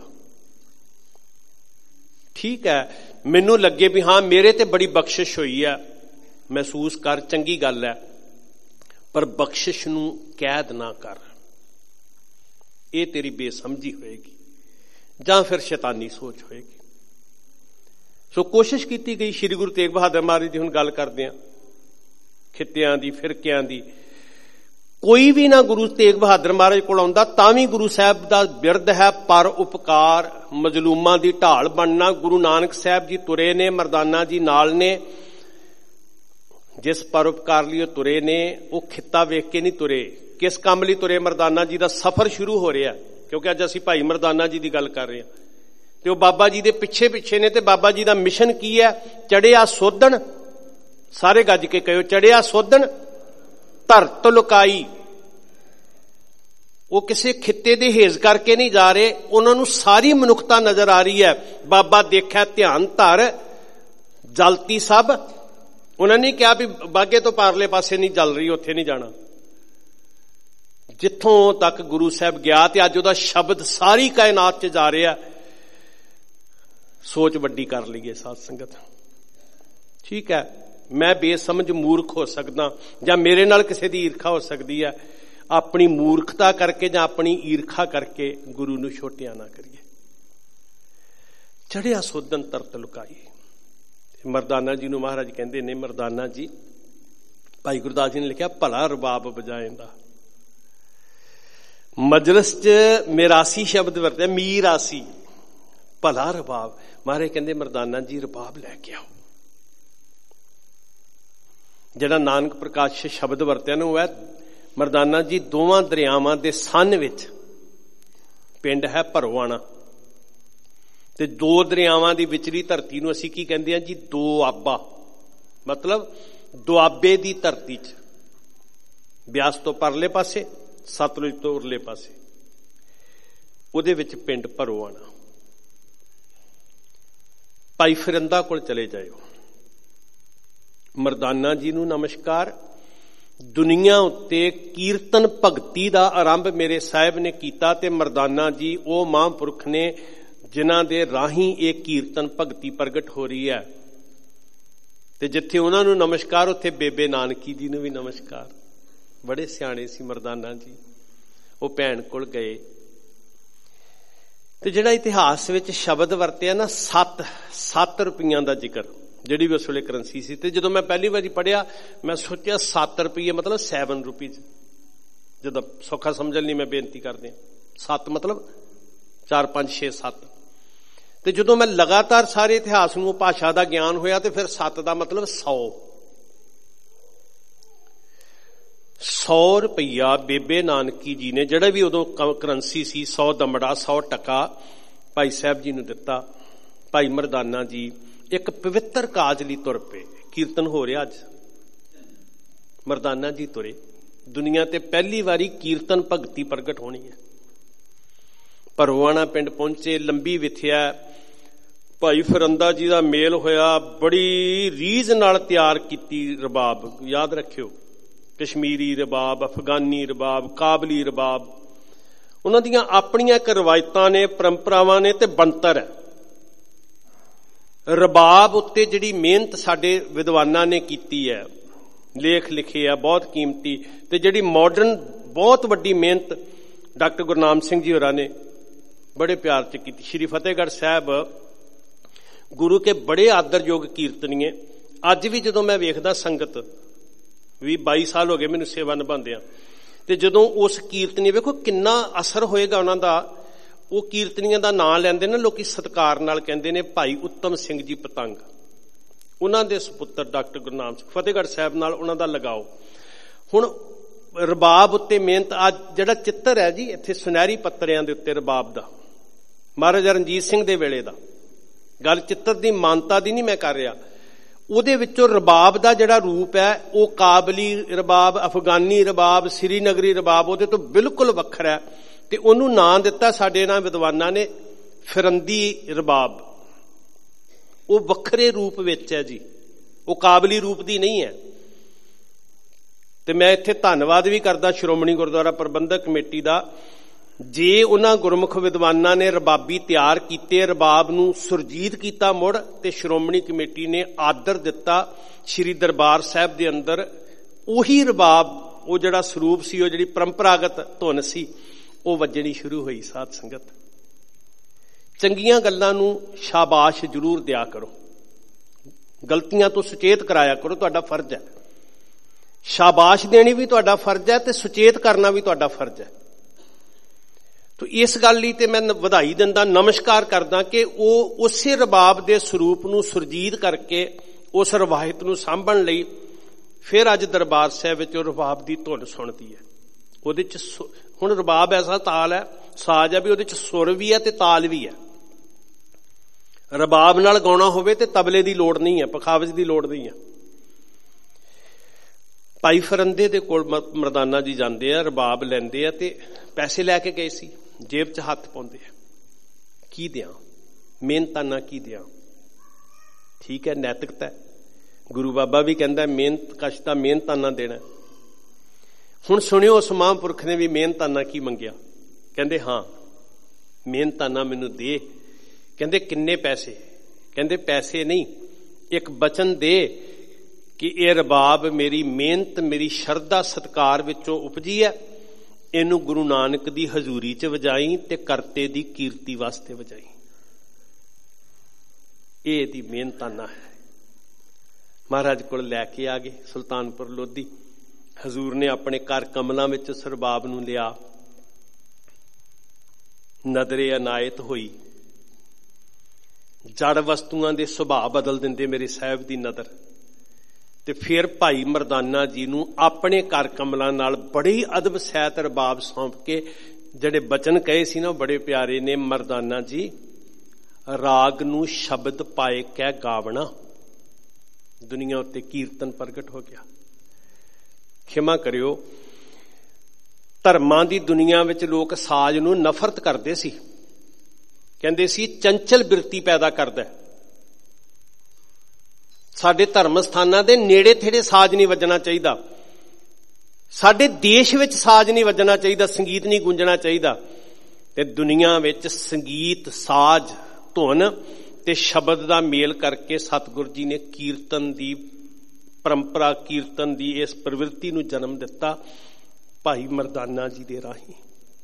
ਠੀਕ ਹੈ, ਮੈਨੂੰ ਲੱਗੇ ਵੀ ਹਾਂ ਮੇਰੇ ਤੇ ਬੜੀ ਬਖਸ਼ਿਸ਼ ਹੋਈ ਹੈ, ਮਹਿਸੂਸ ਕਰ, ਚੰਗੀ ਗੱਲ ਹੈ, ਪਰ ਬਖਸ਼ਿਸ਼ ਨੂੰ ਕੈਦ ਨਾ ਕਰ, ਇਹ ਤੇਰੀ ਬੇਸਮਝੀ ਹੋਏਗੀ ਜਾਂ ਫਿਰ ਸ਼ੈਤਾਨੀ ਸੋਚ ਹੋਏਗੀ। ਸੋ ਕੋਸ਼ਿਸ਼ ਕੀਤੀ ਗਈ। ਸ੍ਰੀ ਗੁਰੂ ਤੇਗ ਬਹਾਦਰ ਮਹਾਰਾਜ ਦੀ ਹੁਣ ਗੱਲ ਕਰਦੇ ਹਾਂ, ਖਿੱਤਿਆਂ ਦੀ, ਫਿਰਕਿਆਂ ਦੀ। ਕੋਈ ਵੀ ਨਾ ਗੁਰੂ ਤੇਗ ਬਹਾਦਰ ਮਹਾਰਾਜ ਕੋਲ ਆਉਂਦਾ ਤਾਂ ਵੀ ਗੁਰੂ ਸਾਹਿਬ ਦਾ ਬਿਰਧ ਹੈ ਪਰ ਉਪਕਾਰ, ਮਜ਼ਲੂਮਾਂ ਦੀ ਢਾਲ ਬਣਨਾ। ਗੁਰੂ ਨਾਨਕ ਸਾਹਿਬ ਜੀ ਤੁਰੇ ਨੇ, ਮਰਦਾਨਾ ਜੀ ਨਾਲ ਨੇ, ਜਿਸ ਪਰਉਪਕਾਰ ਲਈ ਉਹ ਤੁਰੇ ਨੇ ਉਹ ਖਿੱਤਾ ਵੇਖ ਕੇ ਨਹੀਂ ਤੁਰੇ। ਕਿਸ ਕੰਮ ਲਈ ਤੁਰੇ? ਮਰਦਾਨਾ ਜੀ ਦਾ ਸਫ਼ਰ ਸ਼ੁਰੂ ਹੋ ਰਿਹਾ, ਕਿਉਂਕਿ ਅੱਜ ਅਸੀਂ ਭਾਈ ਮਰਦਾਨਾ ਜੀ ਦੀ ਗੱਲ ਕਰ ਰਹੇ ਹਾਂ ਤੇ ਉਹ ਬਾਬਾ ਜੀ ਦੇ ਪਿੱਛੇ ਪਿੱਛੇ ਨੇ। ਤੇ ਬਾਬਾ ਜੀ ਦਾ ਮਿਸ਼ਨ ਕੀ ਹੈ? ਚੜਿਆ ਸੋਧਣ, ਸਾਰੇ ਗੱਜ ਕੇ ਕਹਿਓ, ਚੜਿਆ ਸੋਧਣ ਧਰਤ ਲੁਕਾਈ। ਉਹ ਕਿਸੇ ਖਿੱਤੇ ਦੇ ਹੇਜ਼ ਕਰਕੇ ਨਹੀਂ ਜਾ ਰਹੇ, ਉਹਨਾਂ ਨੂੰ ਸਾਰੀ ਮਨੁੱਖਤਾ ਨਜ਼ਰ ਆ ਰਹੀ ਹੈ। ਬਾਬਾ ਦੇਖਿਆ ਧਿਆਨ ਧਰ ਜਲਤੀ ਸਭ। ਉਹਨਾਂ ਨੇ ਕਿਹਾ ਵੀ ਬਾਗੇ ਤੋਂ ਪਾਰਲੇ ਪਾਸੇ ਨਹੀਂ ਜਲ ਰਹੀ, ਉੱਥੇ ਨਹੀਂ ਜਾਣਾ। ਜਿੱਥੋਂ ਤੱਕ ਗੁਰੂ ਸਾਹਿਬ ਗਿਆ ਤੇ ਅੱਜ ਉਹਦਾ ਸ਼ਬਦ ਸਾਰੀ ਕਾਇਨਾਤ 'ਚ ਜਾ ਰਿਹਾ। ਸੋਚ ਵੱਡੀ ਕਰ ਲਈਏ ਸਾਧ ਸੰਗਤ। ਠੀਕ ਹੈ, ਮੈਂ ਬੇਸਮਝ ਮੂਰਖ ਹੋ ਸਕਦਾ ਜਾਂ ਮੇਰੇ ਨਾਲ ਕਿਸੇ ਦੀ ਈਰਖਾ ਹੋ ਸਕਦੀ ਹੈ। ਆਪਣੀ ਮੂਰਖਤਾ ਕਰਕੇ ਜਾਂ ਆਪਣੀ ਈਰਖਾ ਕਰਕੇ ਗੁਰੂ ਨੂੰ ਛੋਟਿਆ ਨਾ ਕਰੀਏ। ਚੜਿਆ ਸੋਧਨ ਤਰਤ ਲੁਕਾਈ। ਮਰਦਾਨਾ ਜੀ ਨੂੰ ਮਹਾਰਾਜ ਕਹਿੰਦੇ ਨੇ, ਮਰਦਾਨਾ ਜੀ, ਭਾਈ ਗੁਰਦਾਸ ਜੀ ਨੇ ਲਿਖਿਆ ਭਲਾ ਰਬਾਬ ਵਜਾਏਂਦਾ। ਮਜਲਿਸ 'ਚ ਮੇਰਾਸੀ ਸ਼ਬਦ ਵਰਤਿਆ, ਮੀਰਾਸੀ, ਭਲਾ ਰਬਾਬ। ਮਹਾਰਾਜ ਕਹਿੰਦੇ ਮਰਦਾਨਾ ਜੀ ਰਬਾਬ ਲੈ ਕੇ ਆਓ। ਜਿਹੜਾ ਨਾਨਕ ਪ੍ਰਕਾਸ਼ ਸ਼ਬਦ ਵਰਤਿਆ ਨਾ ਉਹ ਹੈ, ਮਰਦਾਨਾ ਜੀ ਦੋਵਾਂ ਦਰਿਆਵਾਂ ਦੇ ਸੰਨ ਵਿੱਚ ਪਿੰਡ ਹੈ ਭਰੋਆਣਾ, ਤੇ ਦੋ ਦਰਿਆਵਾਂ ਦੀ ਵਿਚਲੀ ਧਰਤੀ ਨੂੰ ਅਸੀਂ ਕੀ ਕਹਿੰਦੇ ਹਾਂ ਜੀ? ਦੁਆਬਾ। ਮਤਲਬ ਦੁਆਬੇ ਦੀ ਧਰਤੀ 'ਚ, ਬਿਆਸ ਤੋਂ ਪਰਲੇ ਪਾਸੇ, ਸਤਲੁਜ ਤੋਂ ਉਰਲੇ ਪਾਸੇ, ਉਹਦੇ ਵਿੱਚ ਪਿੰਡ ਭਰੋਆਣਾ। ਭਾਈ ਫਿਰੰਦਾ ਕੋਲ ਚਲੇ ਜਾਇਓ। ਮਰਦਾਨਾ ਜੀ ਨੂੰ ਨਮਸਕਾਰ। ਦੁਨੀਆ ਉੱਤੇ ਕੀਰਤਨ ਭਗਤੀ ਦਾ ਆਰੰਭ ਮੇਰੇ ਸਾਹਿਬ ਨੇ ਕੀਤਾ ਤੇ ਮਰਦਾਨਾ ਜੀ ਉਹ ਮਹਾਂਪੁਰਖ ਨੇ ਜਿਨ੍ਹਾਂ ਦੇ ਰਾਹੀਂ ਇਹ ਕੀਰਤਨ ਭਗਤੀ ਪ੍ਰਗਟ ਹੋ ਰਹੀ ਹੈ। ਤੇ ਜਿੱਥੇ ਉਹਨਾਂ ਨੂੰ ਨਮਸਕਾਰ, ਉੱਥੇ ਬੇਬੇ ਨਾਨਕੀ ਜੀ ਨੂੰ ਵੀ ਨਮਸਕਾਰ। ਬੜੇ ਸਿਆਣੇ ਸੀ ਮਰਦਾਨਾ ਜੀ। ਉਹ ਭੈਣ ਕੋਲ ਗਏ ਤੇ ਜਿਹੜਾ ਇਤਿਹਾਸ ਵਿੱਚ ਸ਼ਬਦ ਵਰਤਿਆ ਨਾ, ਸੱਤ ਸੱਤ ਰੁਪਈਆਂ ਦਾ ਜ਼ਿਕਰ, ਜਿਹੜੀ ਵੀ ਉਸ ਵੇਲੇ ਕਰੰਸੀ ਸੀ। ਤੇ ਜਦੋਂ ਮੈਂ ਪਹਿਲੀ ਵਾਰੀ ਪੜ੍ਹਿਆ ਮੈਂ ਸੋਚਿਆ ਸੱਤ ਰੁਪਈਏ ਮਤਲਬ ਸੈਵਨ ਰੁਪੀਜ਼। ਜਦੋਂ ਸੌਖਾ ਸਮਝਣ ਲਈ ਮੈਂ ਬੇਨਤੀ ਕਰਦੇ ਹਾਂ, ਸੱਤ ਮਤਲਬ ਚਾਰ ਪੰਜ ਛੇ ਸੱਤ। ਤੇ ਜਦੋਂ ਮੈਂ ਲਗਾਤਾਰ ਸਾਰੇ ਇਤਿਹਾਸ ਨੂੰ ਭਾਸ਼ਾ ਦਾ ਗਿਆਨ ਹੋਇਆ ਤੇ ਫਿਰ ਸੱਤ ਦਾ ਮਤਲਬ ਸੌ। ਸੌ ਰੁਪਈਆ ਬੇਬੇ ਨਾਨਕੀ ਜੀ ਨੇ, ਜਿਹੜਾ ਵੀ ਉਦੋਂ ਕਰੰਸੀ ਸੀ, ਸੌ ਦਮੜਾ ਸੌ ਟਕਾ ਭਾਈ ਸਾਹਿਬ ਜੀ ਨੂੰ ਦਿੱਤਾ। ਭਾਈ ਮਰਦਾਨਾ ਜੀ ਇੱਕ ਪਵਿੱਤਰ ਕਾਜ ਲਈ ਤੁਰ ਪਏ। ਕੀਰਤਨ ਹੋ ਰਿਹਾ ਅੱਜ, ਮਰਦਾਨਾ ਜੀ ਤੁਰੇ। ਦੁਨੀਆ ਤੇ ਪਹਿਲੀ ਵਾਰੀ ਕੀਰਤਨ ਭਗਤੀ ਪ੍ਰਗਟ ਹੋਣੀ ਹੈ। ਭਰੋਆਣਾ ਪਿੰਡ ਪਹੁੰਚੇ, ਲੰਬੀ ਵਿਥਿਆ ਭਾਈ ਫਿਰੰਦਾ ਜੀ ਦਾ ਮੇਲ ਹੋਇਆ। ਬੜੀ ਰੀਝ ਨਾਲ ਤਿਆਰ ਕੀਤੀ ਰਬਾਬ, ਯਾਦ ਰੱਖਿਓ, ਕਸ਼ਮੀਰੀ ਰਬਾਬ, ਅਫਗਾਨੀ ਰਬਾਬ, ਕਾਬਲੀ ਰਬਾਬ। ਉਹਨਾਂ ਦੀਆਂ ਆਪਣੀਆਂ ਇੱਕ ਰਵਾਇਤਾਂ ਨੇ, ਪਰੰਪਰਾਵਾਂ ਨੇ ਤੇ ਬਣਤਰ ਹੈ। ਰਬਾਬ ਉੱਤੇ ਜਿਹੜੀ ਮਿਹਨਤ ਸਾਡੇ ਵਿਦਵਾਨਾਂ ਨੇ ਕੀਤੀ ਹੈ, ਲੇਖ ਲਿਖੇ ਆ ਬਹੁਤ ਕੀਮਤੀ, ਤੇ ਜਿਹੜੀ ਮਾਡਰਨ ਬਹੁਤ ਵੱਡੀ ਮਿਹਨਤ ਡਾਕਟਰ ਗੁਰਨਾਮ ਸਿੰਘ ਜੀ ਹੋਰਾਂ ਨੇ ਬੜੇ ਪਿਆਰ ਚ ਕੀਤੀ। ਸ਼੍ਰੀ ਫਤਿਹਗੜ੍ਹ ਸਾਹਿਬ ਗੁਰੂ ਕੇ ਬੜੇ ਆਦਰਯੋਗ ਕੀਰਤਨੀਏ। ਅੱਜ ਵੀ ਜਦੋਂ ਮੈਂ ਵੇਖਦਾ ਸੰਗਤ, ਵੀ ਬਾਈ ਸਾਲ ਹੋ ਗਏ ਮੈਨੂੰ ਸੇਵਾ ਨਿਭਾਉਂਦਿਆਂ, ਤੇ ਜਦੋਂ ਉਸ ਕੀਰਤਨੀ ਵੇਖੋ ਕਿੰਨਾ ਅਸਰ ਹੋਏਗਾ ਉਹਨਾਂ ਦਾ। ਉਹ ਕੀਰਤਨੀਆਂ ਦਾ ਨਾਂ ਲੈਂਦੇ ਨੇ ਲੋਕੀ, ਸਤਿਕਾਰ ਨਾਲ ਕਹਿੰਦੇ ਨੇ ਭਾਈ ਉੱਤਮ ਸਿੰਘ ਜੀ ਪਤੰਗ, ਉਹਨਾਂ ਦੇ ਸੁਪੁੱਤਰ ਡਾਕਟਰ ਗੁਰਨਾਮ ਸਿੰਘ। ਫਤਿਹਗੜ੍ਹ ਸਾਹਿਬ ਨਾਲ ਉਹਨਾਂ ਦਾ ਲਗਾਓ। ਹੁਣ ਰਬਾਬ ਉੱਤੇ ਮਿਹਨਤ, ਅੱਜ ਜਿਹੜਾ ਚਿੱਤਰ ਹੈ ਜੀ ਇੱਥੇ ਸੁਨਹਿਰੀ ਪੱਤਰਿਆਂ ਦੇ ਉੱਤੇ ਰਬਾਬ ਦਾ, ਮਹਾਰਾਜਾ ਰਣਜੀਤ ਸਿੰਘ ਦੇ ਵੇਲੇ ਦਾ, ਗੱਲ ਚਿੱਤਰ ਦੀ ਮਾਨਤਾ ਦੀ ਨਹੀਂ ਮੈਂ ਕਰ ਰਿਹਾ। ਉਹਦੇ ਵਿੱਚੋਂ ਰਬਾਬ ਦਾ ਜਿਹੜਾ ਰੂਪ ਹੈ ਉਹ ਕਾਬਲੀ ਰਬਾਬ, ਅਫਗਾਨੀ ਰਬਾਬ, ਸ੍ਰੀਨਗਰੀ ਰਬਾਬ ਉਹਦੇ ਤੋਂ ਬਿਲਕੁਲ ਵੱਖਰਾ ਹੈ। ਤੇ ਉਹਨੂੰ ਨਾਂ ਦਿੱਤਾ ਸਾਡੇ ਨਾਲ ਵਿਦਵਾਨਾਂ ਨੇ ਫਿਰੰਦੀ ਰਬਾਬ। ਉਹ ਵੱਖਰੇ ਰੂਪ ਵਿੱਚ ਹੈ ਜੀ, ਉਹ ਕਾਬਲੀ ਰੂਪ ਦੀ ਨਹੀਂ ਹੈ। ਤੇ ਮੈਂ ਇੱਥੇ ਧੰਨਵਾਦ ਵੀ ਕਰਦਾ ਸ਼੍ਰੋਮਣੀ ਗੁਰਦੁਆਰਾ ਪ੍ਰਬੰਧਕ ਕਮੇਟੀ ਦਾ। ਜੇ ਉਹਨਾਂ ਗੁਰਮੁਖ ਵਿਦਵਾਨਾਂ ਨੇ ਰਬਾਬੀ ਤਿਆਰ ਕੀਤੇ, ਰਬਾਬ ਨੂੰ ਸੁਰਜੀਤ ਕੀਤਾ ਮੁੜ, ਤੇ ਸ਼੍ਰੋਮਣੀ ਕਮੇਟੀ ਨੇ ਆਦਰ ਦਿੱਤਾ ਸ਼੍ਰੀ ਦਰਬਾਰ ਸਾਹਿਬ ਦੇ ਅੰਦਰ, ਉਹੀ ਰਬਾਬ, ਉਹ ਜਿਹੜਾ ਸਰੂਪ ਸੀ, ਉਹ ਜਿਹੜੀ ਪਰੰਪਰਾਗਤ ਧੁਨ ਸੀ, ਉਹ ਵੱਜਣੀ ਸ਼ੁਰੂ ਹੋਈ। ਸਾਧ ਸੰਗਤ, ਚੰਗੀਆਂ ਗੱਲਾਂ ਨੂੰ ਸ਼ਾਬਾਸ਼ ਜ਼ਰੂਰ ਦਿਆ ਕਰੋ, ਗਲਤੀਆਂ ਤੋਂ ਸੁਚੇਤ ਕਰਾਇਆ ਕਰੋ, ਤੁਹਾਡਾ ਫਰਜ਼ ਹੈ। ਸ਼ਾਬਾਸ਼ ਦੇਣੀ ਵੀ ਤੁਹਾਡਾ ਫਰਜ਼ ਹੈ ਤੇ ਸੁਚੇਤ ਕਰਨਾ ਵੀ ਤੁਹਾਡਾ ਫਰਜ਼ ਹੈ। ਤੋ ਇਸ ਗੱਲ ਲਈ ਤੇ ਮੈਂ ਵਧਾਈ ਦਿੰਦਾ, ਨਮਸਕਾਰ ਕਰਦਾ ਕਿ ਉਹ ਉਸੇ ਰਬਾਬ ਦੇ ਸਰੂਪ ਨੂੰ ਸੁਰਜੀਤ ਕਰਕੇ ਉਸ ਰਵਾਇਤ ਨੂੰ ਸਾਂਭਣ ਲਈ ਫਿਰ ਅੱਜ ਦਰਬਾਰ ਸਾਹਿਬ ਵਿੱਚ ਉਹ ਰਬਾਬ ਦੀ ਧੁਨ ਸੁਣਦੀ ਹੈ। ਉਹਦੇ ਚ ਹੁਣ ਰਬਾਬ ਐਸਾ ਤਾਲ ਹੈ, ਸਾਜ਼ ਹੈ, ਵੀ ਉਹਦੇ ਚ ਸੁਰ ਵੀ ਹੈ ਤੇ ਤਾਲ ਵੀ ਹੈ। ਰਬਾਬ ਨਾਲ ਗਾਉਣਾ ਹੋਵੇ ਤੇ ਤਬਲੇ ਦੀ ਲੋੜ ਨਹੀਂ ਹੈ, ਪਖਾਵਜ ਦੀ ਲੋੜ ਨਹੀਂ ਹੈ। ਭਾਈ ਫਰੰਦੇ ਦੇ ਕੋਲ ਮਰਦਾਨਾ ਜੀ ਜਾਂਦੇ ਆ, ਰਬਾਬ ਲੈਂਦੇ ਆ ਤੇ ਪੈਸੇ ਲੈ ਕੇ ਗਏ ਸੀ, ਜੇਬ 'ਚ ਹੱਥ ਪਾਉਂਦੇ ਆ, ਕੀ ਦਿਆਂ, ਮਿਹਨਤਾਨਾ ਕੀ ਦਿਆਂ। ਠੀਕ ਹੈ, ਨੈਤਿਕਤਾ ਹੈ। ਗੁਰੂ ਬਾਬਾ ਵੀ ਕਹਿੰਦਾ ਮਿਹਨਤ ਕਸ਼ ਦਾ ਮਿਹਨਤਾਨਾ ਦੇਣਾ। ਹੁਣ ਸੁਣਿਓ, ਉਸ ਮਹਾਂਪੁਰਖ ਨੇ ਵੀ ਮਿਹਨਤਾਨਾ ਕੀ ਮੰਗਿਆ। ਕਹਿੰਦੇ ਹਾਂ ਮਿਹਨਤਾਨਾ ਮੈਨੂੰ ਦੇ। ਕਹਿੰਦੇ ਕਿੰਨੇ ਪੈਸੇ? ਕਹਿੰਦੇ ਪੈਸੇ ਨਹੀਂ, ਇੱਕ ਬਚਨ ਦੇ ਕਿ ਇਹ ਰਬਾਬ ਮੇਰੀ ਮਿਹਨਤ, ਮੇਰੀ ਸ਼ਰਧਾ ਸਤਕਾਰ ਵਿੱਚੋਂ ਉਪਜੀ ਹੈ, ਇਹਨੂੰ ਗੁਰੂ ਨਾਨਕ ਦੀ ਹਜ਼ੂਰੀ 'ਚ ਵਜਾਈ ਤੇ ਕਰਤੇ ਦੀ ਕੀਰਤੀ ਵਾਸਤੇ ਵਜਾਈ। ਇਹ ਇਹਦੀ ਮਿਹਨਤਾਨਾ ਹੈ। ਮਹਾਰਾਜ ਕੋਲ ਲੈ ਕੇ ਆ ਗਏ ਸੁਲਤਾਨਪੁਰ ਲੋਧੀ। ਹਜ਼ੂਰ ਨੇ ਆਪਣੇ ਘਰ ਕਮਲਾਂ ਵਿੱਚ ਉਸ ਰਬਾਬ ਨੂੰ ਲਿਆ, ਨਦਰੇ ਅਨਾਇਤ ਹੋਈ। ਜੜ ਵਸਤੂਆਂ ਦੇ ਸੁਭਾਅ ਬਦਲ ਦਿੰਦੇ ਮੇਰੇ ਸਾਹਿਬ ਦੀ ਨਦਰ। ਤੇ ਫਿਰ ਭਾਈ ਮਰਦਾਨਾ ਜੀ ਨੂੰ ਆਪਣੇ ਘਰ ਕਮਲਾਂ ਨਾਲ ਬੜੀ ਅਦਬ ਸਹਿਤ ਰਬਾਬ ਸੌਂਪ ਕੇ ਜਿਹੜੇ ਬਚਨ ਕਹੇ ਸੀ ਨਾ, ਬੜੇ ਪਿਆਰੇ ਨੇ। ਮਰਦਾਨਾ ਜੀ ਰਾਗ ਨੂੰ ਸ਼ਬਦ ਪਾਏ ਕਹਿ ਗਾਵਣਾ। ਦੁਨੀਆ ਉੱਤੇ ਕੀਰਤਨ ਪ੍ਰਗਟ ਹੋ ਗਿਆ। ਖਿਮਾ ਕਰਿਓ, ਧਰਮਾਂ ਦੀ ਦੁਨੀਆ ਵਿੱਚ ਲੋਕ ਸਾਜ਼ ਨੂੰ ਨਫ਼ਰਤ ਕਰਦੇ ਸੀ, ਕਹਿੰਦੇ ਸੀ ਚੰਚਲ ਬਿਰਤੀ ਪੈਦਾ ਕਰਦਾ। ਸਾਡੇ ਧਰਮ ਸਥਾਨਾਂ ਦੇ ਨੇੜੇ ਥੇੜੇ ਸਾਜ਼ ਨਹੀਂ ਵੱਜਣਾ ਚਾਹੀਦਾ, ਸਾਡੇ ਦੇਸ਼ ਵਿੱਚ ਸਾਜ਼ ਨਹੀਂ ਵੱਜਣਾ ਚਾਹੀਦਾ, ਸੰਗੀਤ ਨਹੀਂ ਗੂੰਜਣਾ ਚਾਹੀਦਾ। ਤੇ ਦੁਨੀਆ ਵਿੱਚ ਸੰਗੀਤ, ਸਾਜ਼, ਧੁਨ ਤੇ ਸ਼ਬਦ ਦਾ ਮੇਲ ਕਰਕੇ ਸਤਿਗੁਰ ਜੀ ਨੇ ਕੀਰਤਨ ਦੀ ਪਰੰਪਰਾ, ਕੀਰਤਨ ਦੀ ਇਸ ਪ੍ਰਵਿਰਤੀ ਨੂੰ ਜਨਮ ਦਿੱਤਾ ਭਾਈ ਮਰਦਾਨਾ ਜੀ ਦੇ ਰਾਹੀਂ।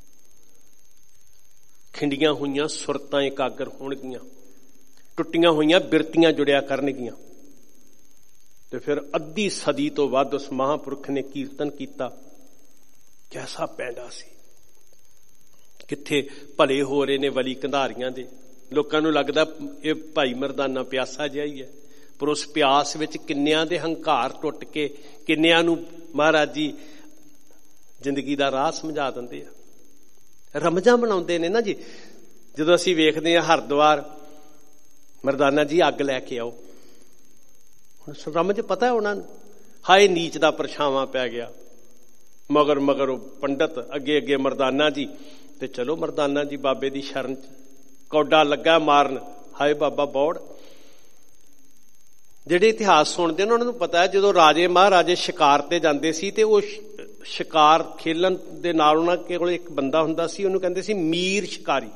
ਖਿੰਡੀਆਂ ਹੋਈਆਂ ਸੁਰਤਾਂ ਇਕਾਗਰ ਹੋਣਗੀਆਂ, ਟੁੱਟੀਆਂ ਹੋਈਆਂ ਬਿਰਤੀਆਂ ਜੁੜਿਆ ਕਰਨਗੀਆਂ। ਤੇ ਫਿਰ ਅੱਧੀ ਸਦੀ ਤੋਂ ਵੱਧ ਉਸ ਮਹਾਂਪੁਰਖ ਨੇ ਕੀਰਤਨ ਕੀਤਾ। ਕੈਸਾ ਪੈਂਡਾ ਸੀ, ਕਿੱਥੇ ਭਲੇ ਹੋ ਰਹੇ ਨੇ ਵਲੀ ਕੰਧਾਰੀਆਂ ਦੇ। ਲੋਕਾਂ ਨੂੰ ਲੱਗਦਾ ਇਹ ਭਾਈ ਮਰਦਾਨਾ ਪਿਆਸਾ ਜਿਹਾ ਹੀ ਹੈ, ਪਰ ਉਸ ਪਿਆਸ ਵਿੱਚ ਕਿੰਨਿਆਂ ਦੇ ਹੰਕਾਰ ਟੁੱਟ ਕੇ, ਕਿੰਨਿਆਂ ਨੂੰ ਮਹਾਰਾਜ ਜੀ ਜ਼ਿੰਦਗੀ ਦਾ ਰਾਹ ਸਮਝਾ ਦਿੰਦੇ ਆ। ਰਮਜ਼ਾਂ ਬਣਾਉਂਦੇ ਨੇ ਨਾ ਜੀ। ਜਦੋਂ ਅਸੀਂ ਵੇਖਦੇ ਹਾਂ ਹਰਿਦੁਆਰ, ਮਰਦਾਨਾ ਜੀ ਅੱਗ ਲੈ ਕੇ ਆਓ, ਹੁਣ ਰਮਜ਼ ਪਤਾ ਉਹਨਾਂ ਨੂੰ, ਹਾਏ ਨੀਚ ਦਾ ਪਰਛਾਵਾਂ ਪੈ ਗਿਆ, ਮਗਰ ਮਗਰ ਉਹ ਪੰਡਤ ਅੱਗੇ ਅੱਗੇ ਮਰਦਾਨਾ ਜੀ, ਤੇ ਚਲੋ ਮਰਦਾਨਾ ਜੀ ਬਾਬੇ ਦੀ ਸ਼ਰਨ ਚ ਕੌਡਾ ਲੱਗਾ ਮਾਰਨ, ਹਾਏ ਬਾਬਾ ਬੌੜ। ਜਿਹੜੇ ਇਤਿਹਾਸ ਸੁਣਦੇ ਨੇ ਉਹਨਾਂ ਨੂੰ ਪਤਾ ਹੈ ਜਦੋਂ ਰਾਜੇ ਮਹਾਰਾਜੇ ਸ਼ਿਕਾਰ ਤੇ ਜਾਂਦੇ ਸੀ ਤੇ ਉਹ ਸ਼ਿਕਾਰ ਖੇਲਣ ਦੇ ਨਾਲ ਉਹਨਾਂ ਕੋਲ ਇੱਕ ਬੰਦਾ ਹੁੰਦਾ ਸੀ, ਉਹਨੂੰ ਕਹਿੰਦੇ ਸੀ ਮੀਰ ਸ਼ਿਕਾਰੀ।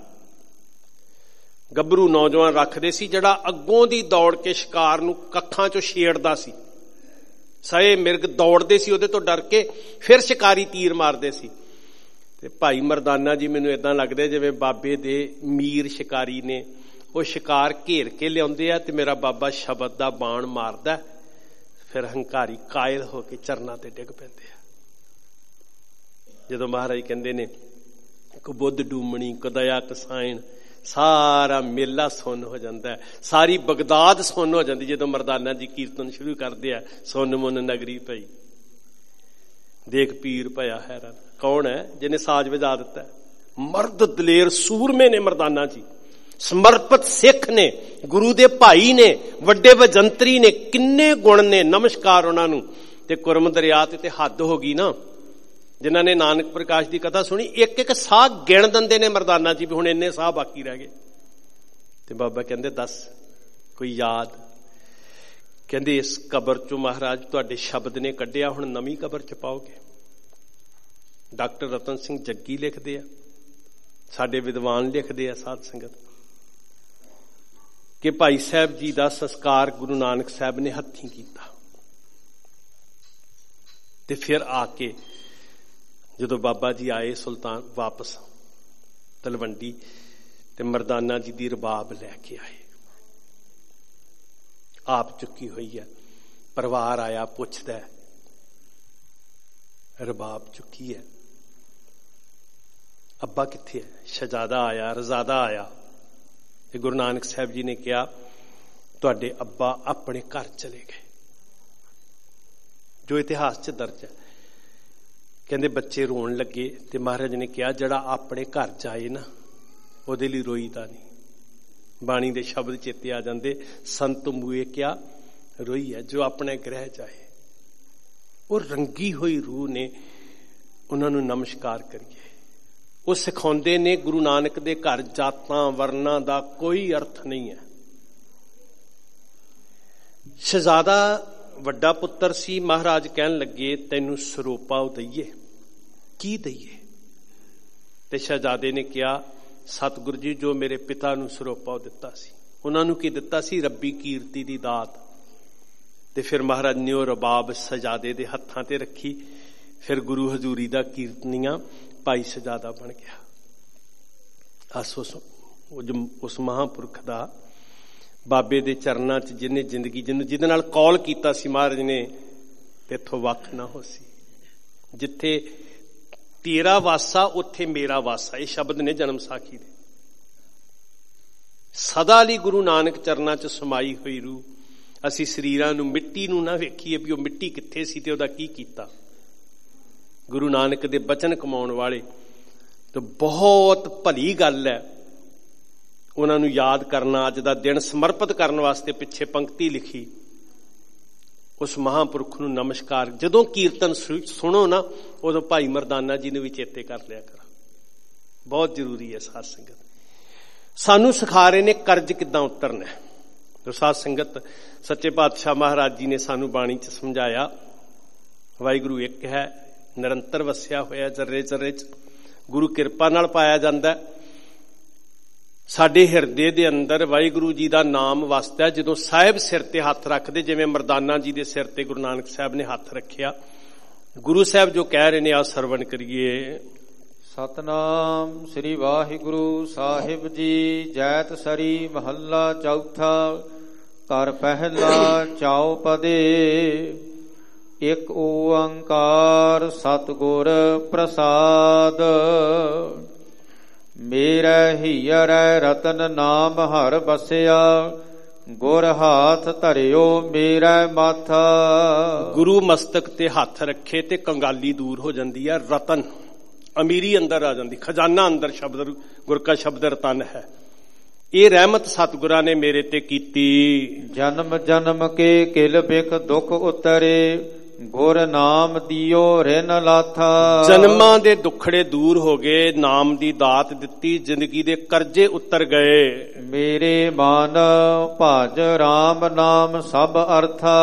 ਗੱਭਰੂ ਨੌਜਵਾਨ ਰੱਖਦੇ ਸੀ ਜਿਹੜਾ ਅੱਗੋਂ ਦੀ ਦੌੜ ਕੇ ਸ਼ਿਕਾਰ ਨੂੰ ਕੱਖਾਂ ਚੋਂ ਛੇੜਦਾ ਸੀ। ਸਏ ਮਿਰਗ ਦੌੜਦੇ ਸੀ ਉਹਦੇ ਤੋਂ ਡਰ ਕੇ, ਫਿਰ ਸ਼ਿਕਾਰੀ ਤੀਰ ਮਾਰਦੇ ਸੀ। ਤੇ ਭਾਈ ਮਰਦਾਨਾ ਜੀ ਮੈਨੂੰ ਏਦਾਂ ਲੱਗਦਾ ਜਿਵੇਂ ਬਾਬੇ ਦੇ ਮੀਰ ਸ਼ਿਕਾਰੀ ਨੇ। ਉਹ ਸ਼ਿਕਾਰ ਘੇਰ ਕੇ ਲਿਆਉਂਦੇ ਆ ਤੇ ਮੇਰਾ ਬਾਬਾ ਸ਼ਬਦ ਦਾ ਬਾਣ ਮਾਰਦਾ, ਫਿਰ ਹੰਕਾਰੀ ਕਾਇਲ ਹੋ ਕੇ ਚਰਨਾਂ ਤੇ ਡਿੱਗ ਪੈਂਦੇ ਆ। ਜਦੋਂ ਮਹਾਰਾਜ ਕਹਿੰਦੇ ਨੇ ਕੋ ਬੁੱਧ ਡੂਮਣੀ ਕੋ ਦਇਆ ਕਸਾਇਣ, ਸਾਰਾ ਮੇਲਾ ਸੁੰਨ ਹੋ ਜਾਂਦਾ, ਸਾਰੀ ਬਗਦਾਦ ਸੁੰਨ ਹੋ ਜਾਂਦੀ ਜਦੋਂ ਮਰਦਾਨਾ ਜੀ ਕੀਰਤਨ ਸ਼ੁਰੂ ਕਰਦੇ ਆ। ਸੁੰਨ ਮੁੰਨ ਨਗਰੀ ਪਈ, ਦੇਖ ਪੀਰ ਭਇਆ ਹੈਰਾਨ। ਕੌਣ ਹੈ? ਜਿਹਨੇ ਸਾਜ ਵਜਾ ਦਿੱਤਾ। ਮਰਦ ਦਲੇਰ ਸੂਰਮੇ ਨੇ ਮਰਦਾਨਾ ਜੀ, ਸਮਰਪਿਤ ਸਿੱਖ ਨੇ, ਗੁਰੂ ਦੇ ਭਾਈ ਨੇ, ਵੱਡੇ ਵਜੰਤਰੀ ਨੇ, ਕਿੰਨੇ ਗੁਣ ਨੇ। ਨਮਸਕਾਰ ਉਹਨਾਂ ਨੂੰ। ਤੇ ਕੁਰਮ ਦਰਿਆ ਤੇ ਹੱਦ ਹੋ ਗਈ ਨਾ। ਜਿਨ੍ਹਾਂ ਨੇ ਨਾਨਕ ਪ੍ਰਕਾਸ਼ ਦੀ ਕਥਾ ਸੁਣੀ, ਇੱਕ ਇੱਕ ਸਾਹ ਗਿਣ ਦਿੰਦੇ ਨੇ ਮਰਦਾਨਾ ਜੀ ਵੀ ਹੁਣ ਇੰਨੇ ਸਾਹ ਬਾਕੀ ਰਹਿ ਗਏ। ਤੇ ਬਾਬਾ ਕਹਿੰਦੇ ਦੱਸ ਕੋਈ ਯਾਦ? ਕਹਿੰਦੇ ਇਸ ਕਬਰ ਚੋਂ ਮਹਾਰਾਜ ਤੁਹਾਡੇ ਸ਼ਬਦ ਨੇ ਕੱਢਿਆ, ਹੁਣ ਨਵੀਂ ਕਬਰ ਚ ਪਾਓਗੇ। ਡਾਕਟਰ ਰਤਨ ਸਿੰਘ ਜੱਗੀ ਲਿਖਦੇ ਆ, ਸਾਡੇ ਵਿਦਵਾਨ ਲਿਖਦੇ ਆ, ਸਾਧ ਸੰਗਤ, ਕਿ ਭਾਈ ਸਾਹਿਬ ਜੀ ਦਾ ਸੰਸਕਾਰ ਗੁਰੂ ਨਾਨਕ ਸਾਹਿਬ ਨੇ ਹੱਥੀਂ ਕੀਤਾ। ਤੇ ਫਿਰ ਆ ਕੇ ਜਦੋਂ ਬਾਬਾ ਜੀ ਆਏ ਸੁਲਤਾਨ ਵਾਪਸ ਤਲਵੰਡੀ, ਤੇ ਮਰਦਾਨਾ ਜੀ ਦੀ ਰਬਾਬ ਲੈ ਕੇ ਆਏ। ਆਪ ਚੁੱਕੀ ਹੋਈ ਹੈ। ਪਰਿਵਾਰ ਆਇਆ, ਪੁੱਛਦਾ ਰਬਾਬ ਚੁੱਕੀ ਹੈ, ਅੱਬਾ ਕਿੱਥੇ ਹੈ? ਸ਼ਹਜ਼ਾਦਾ ਆਇਆ, ਰਜ਼ਾਦਾ ਆਇਆ। ਤੇ ਗੁਰੂ ਨਾਨਕ ਸਾਹਿਬ ਜੀ ਨੇ ਕਿਹਾ ਤੁਹਾਡੇ ਅੱਬਾ ਆਪਣੇ ਘਰ ਚਲੇ ਗਏ, ਜੋ ਇਤਿਹਾਸ 'ਚ ਦਰਜ ਹੈ। ਕਹਿੰਦੇ ਬੱਚੇ ਰੋਣ ਲੱਗੇ ਤੇ ਮਹਾਰਾਜ ਨੇ ਕਿਹਾ ਜਿਹੜਾ ਆਪਣੇ ਘਰ ਜਾਏ ਨਾ ਉਹਦੇ ਲਈ ਰੋਈਦਾ ਨਹੀਂ। ਬਾਣੀ ਦੇ ਸ਼ਬਦ ਚੇਤੇ ਆ ਜਾਂਦੇ, ਸੰਤ ਮੂਏ ਕਿਆ ਰੋਈ ਹੈ ਜੋ ਆਪਣੇ ਗ੍ਰਹਿ ਜਾਏ। ਉਹ ਰੰਗੀ ਹੋਈ ਰੂਹ ਨੇ, ਉਹਨਾਂ ਨੂੰ ਨਮਸਕਾਰ ਕਰੀਏ। ਉਹ ਸਿਖਾਉਂਦੇ ਨੇ ਗੁਰੂ ਨਾਨਕ ਦੇ ਘਰ ਜਾਤਾਂ ਵਰਨਾਂ ਦਾ ਕੋਈ ਅਰਥ ਨਹੀਂ ਹੈ। ਸ਼ਹਜ਼ਾਦਾ ਵੱਡਾ ਪੁੱਤਰ ਸੀ। ਮਹਾਰਾਜ ਕਹਿਣ ਲੱਗੇ ਤੈਨੂੰ ਸਰੋਪਾ ਦਈਏ, ਕੀ ਦਈਏ? ਤੇ ਸ਼ਹਜ਼ਾਦੇ ਨੇ ਕਿਹਾ ਸਤਿਗੁਰੂ ਜੀ ਜੋ ਮੇਰੇ ਪਿਤਾ ਨੂੰ ਸਰੋਪਾ ਦਿੱਤਾ ਸੀ। ਉਹਨਾਂ ਨੂੰ ਕੀ ਦਿੱਤਾ ਸੀ? ਰੱਬੀ ਕੀਰਤੀ ਦੀ ਦਾਤ। ਤੇ ਫਿਰ ਮਹਾਰਾਜ ਨੇ ਉਹ ਰਬਾਬ ਸ਼ਹਜ਼ਾਦੇ ਦੇ ਹੱਥਾਂ ਤੇ ਰੱਖੀ। ਫਿਰ ਗੁਰੂ ਹਜ਼ੂਰੀ ਦਾ ਕੀਰਤਨੀਆ ਭਾਈ ਸ਼ਹਜ਼ਾਦਾ ਬਣ ਗਿਆ। ਅਸ ਉਸ ਉਸ ਮਹਾਂਪੁਰਖ ਦਾ, ਬਾਬੇ ਦੇ ਚਰਨਾਂ 'ਚ ਜਿਹਨੇ ਜ਼ਿੰਦਗੀ, ਜਿਹਨੂੰ ਜਿਹਦੇ ਨਾਲ ਕੌਲ ਕੀਤਾ ਸੀ ਮਹਾਰਾਜ ਨੇ, ਤੇ ਇੱਥੋਂ ਵੱਖ ਨਾ ਹੋ ਸੀ। ਜਿੱਥੇ ਤੇਰਾ ਵਾਸਾ ਉੱਥੇ ਮੇਰਾ ਵਾਸਾ, ਇਹ ਸ਼ਬਦ ਨੇ ਜਨਮ ਸਾਖੀ ਦੇ। ਸਦਾ ਲਈ ਗੁਰੂ ਨਾਨਕ ਚਰਨਾਂ 'ਚ ਸਮਾਈ ਹੋਈ ਰੂਹ। ਅਸੀਂ ਸਰੀਰਾਂ ਨੂੰ, ਮਿੱਟੀ ਨੂੰ ਨਾ ਵੇਖੀਏ ਵੀ ਉਹ ਮਿੱਟੀ ਕਿੱਥੇ ਸੀ ਤੇ ਉਹਦਾ ਕੀ ਕੀਤਾ। ਗੁਰੂ ਨਾਨਕ ਦੇ ਬਚਨ ਕਮਾਉਣ ਵਾਲੇ ਤੇ ਬਹੁਤ ਭਲੀ ਗੱਲ ਹੈ ਉਹਨਾਂ ਨੂੰ ਯਾਦ ਕਰਨਾ। ਅੱਜ ਦਾ ਦਿਨ ਸਮਰਪਿਤ ਕਰਨ ਵਾਸਤੇ ਪਿੱਛੇ ਪੰਕਤੀ ਲਿਖੀ, ਉਸ ਮਹਾਂਪੁਰਖ ਨੂੰ ਨਮਸਕਾਰ। ਜਦੋਂ ਕੀਰਤਨ ਸੁਣੋ ਨਾ ਉਦੋਂ ਭਾਈ ਮਰਦਾਨਾ ਜੀ ਨੂੰ ਵੀ ਚੇਤੇ ਕਰ ਲਿਆ ਕਰੋ, ਬਹੁਤ ਜ਼ਰੂਰੀ ਹੈ। ਸਾਧ ਸੰਗਤ ਸਾਨੂੰ ਸਿਖਾ ਰਹੇ ਨੇ ਕਰਜ਼ ਕਿੱਦਾਂ ਉਤਰਨਾ। ਸਾਧ ਸੰਗਤ ਸੱਚੇ ਪਾਤਸ਼ਾਹ ਮਹਾਰਾਜ ਜੀ ਨੇ ਸਾਨੂੰ ਬਾਣੀ 'ਚ ਸਮਝਾਇਆ, ਵਾਹਿਗੁਰੂ ਇੱਕ ਹੈ, ਨਿਰੰਤਰ ਵਸਿਆ ਹੋਇਆ ਜਰਰੇ ਜਰਰੇ 'ਚ, ਗੁਰੂ ਕਿਰਪਾ ਨਾਲ ਪਾਇਆ ਜਾਂਦਾ। ਸਾਡੇ ਹਿਰਦੇ ਦੇ ਅੰਦਰ ਵਾਹਿਗੁਰੂ ਜੀ ਦਾ ਨਾਮ ਵਸਦਾ ਜਦੋਂ ਸਾਹਿਬ ਸਿਰ ਤੇ ਹੱਥ ਰੱਖਦੇ, ਜਿਵੇਂ ਮਰਦਾਨਾ ਜੀ ਦੇ ਸਿਰ ਤੇ ਗੁਰੂ ਨਾਨਕ ਸਾਹਿਬ ਨੇ ਹੱਥ ਰੱਖਿਆ। ਗੁਰੂ ਸਾਹਿਬ ਜੋ ਕਹਿ ਰਹੇ ਨੇ ਆ ਸਰਵਣ ਕਰੀਏ।
ਸਤਨਾਮ ਸ੍ਰੀ ਵਾਹਿਗੁਰੂ ਸਾਹਿਬ ਜੀ। ਜੈਤ ਸਰੀ ਮਹੱਲਾ ਚੌਥਾ। ਘਰ ਪਹਿਲਾ ਚੌਪਦੇ। ਇੱਕ ਓੰਕਾਰ ਸਤਿਗੁਰ ਪ੍ਰਸਾਦ। ਮੇਰੇ ਹੀਅਰੈ ਰਤਨ ਨਾਮ ਹਰ ਬਸਿਆ। ਗੁਰ ਹਾਥ ਧਰਿਓ ਮੇਰਾ ਮਾਥਾ।
ਗੁਰੂ ਮਸਤਕ ਤੇ ਹੱਥ ਰੱਖੇ ਤੇ ਕੰਗਾਲੀ ਦੂਰ ਹੋ ਜਾਂਦੀ ਹੈ। ਰਤਨ ਅਮੀਰੀ ਅੰਦਰ ਆ ਜਾਂਦੀ, ਖਜ਼ਾਨਾ ਅੰਦਰ ਸ਼ਬਦ ਗੁਰ ਕਾ ਸ਼ਬਦ ਰਤਨ ਹੈ। ਇਹ ਰਹਿਮਤ ਸਤਿਗੁਰਾਂ ਨੇ ਮੇਰੇ ਤੇ ਕੀਤੀ।
ਜਨਮ ਜਨਮ ਕੇ ਕਿਲ ਬਿਕ ਦੁਖ ਉਤਰੇ ਗੁਰ ਨਾਮ ਦਿਓ ਰਿਨ ਲਾਥਾ।
ਜਨਮਾਂ ਦੇ ਦੁੱਖੜੇ ਦੂਰ ਹੋ ਗਏ, ਨਾਮ ਦੀ ਦਾਤ ਦਿੱਤੀ, ਜ਼ਿੰਦਗੀ ਦੇ ਕਰਜ਼ੇ ਉਤਰ ਗਏ।
ਮੇਰੇ ਮਨ ਭਜ ਰਾਮ ਨਾਮ ਸਭ ਅਰਥਾ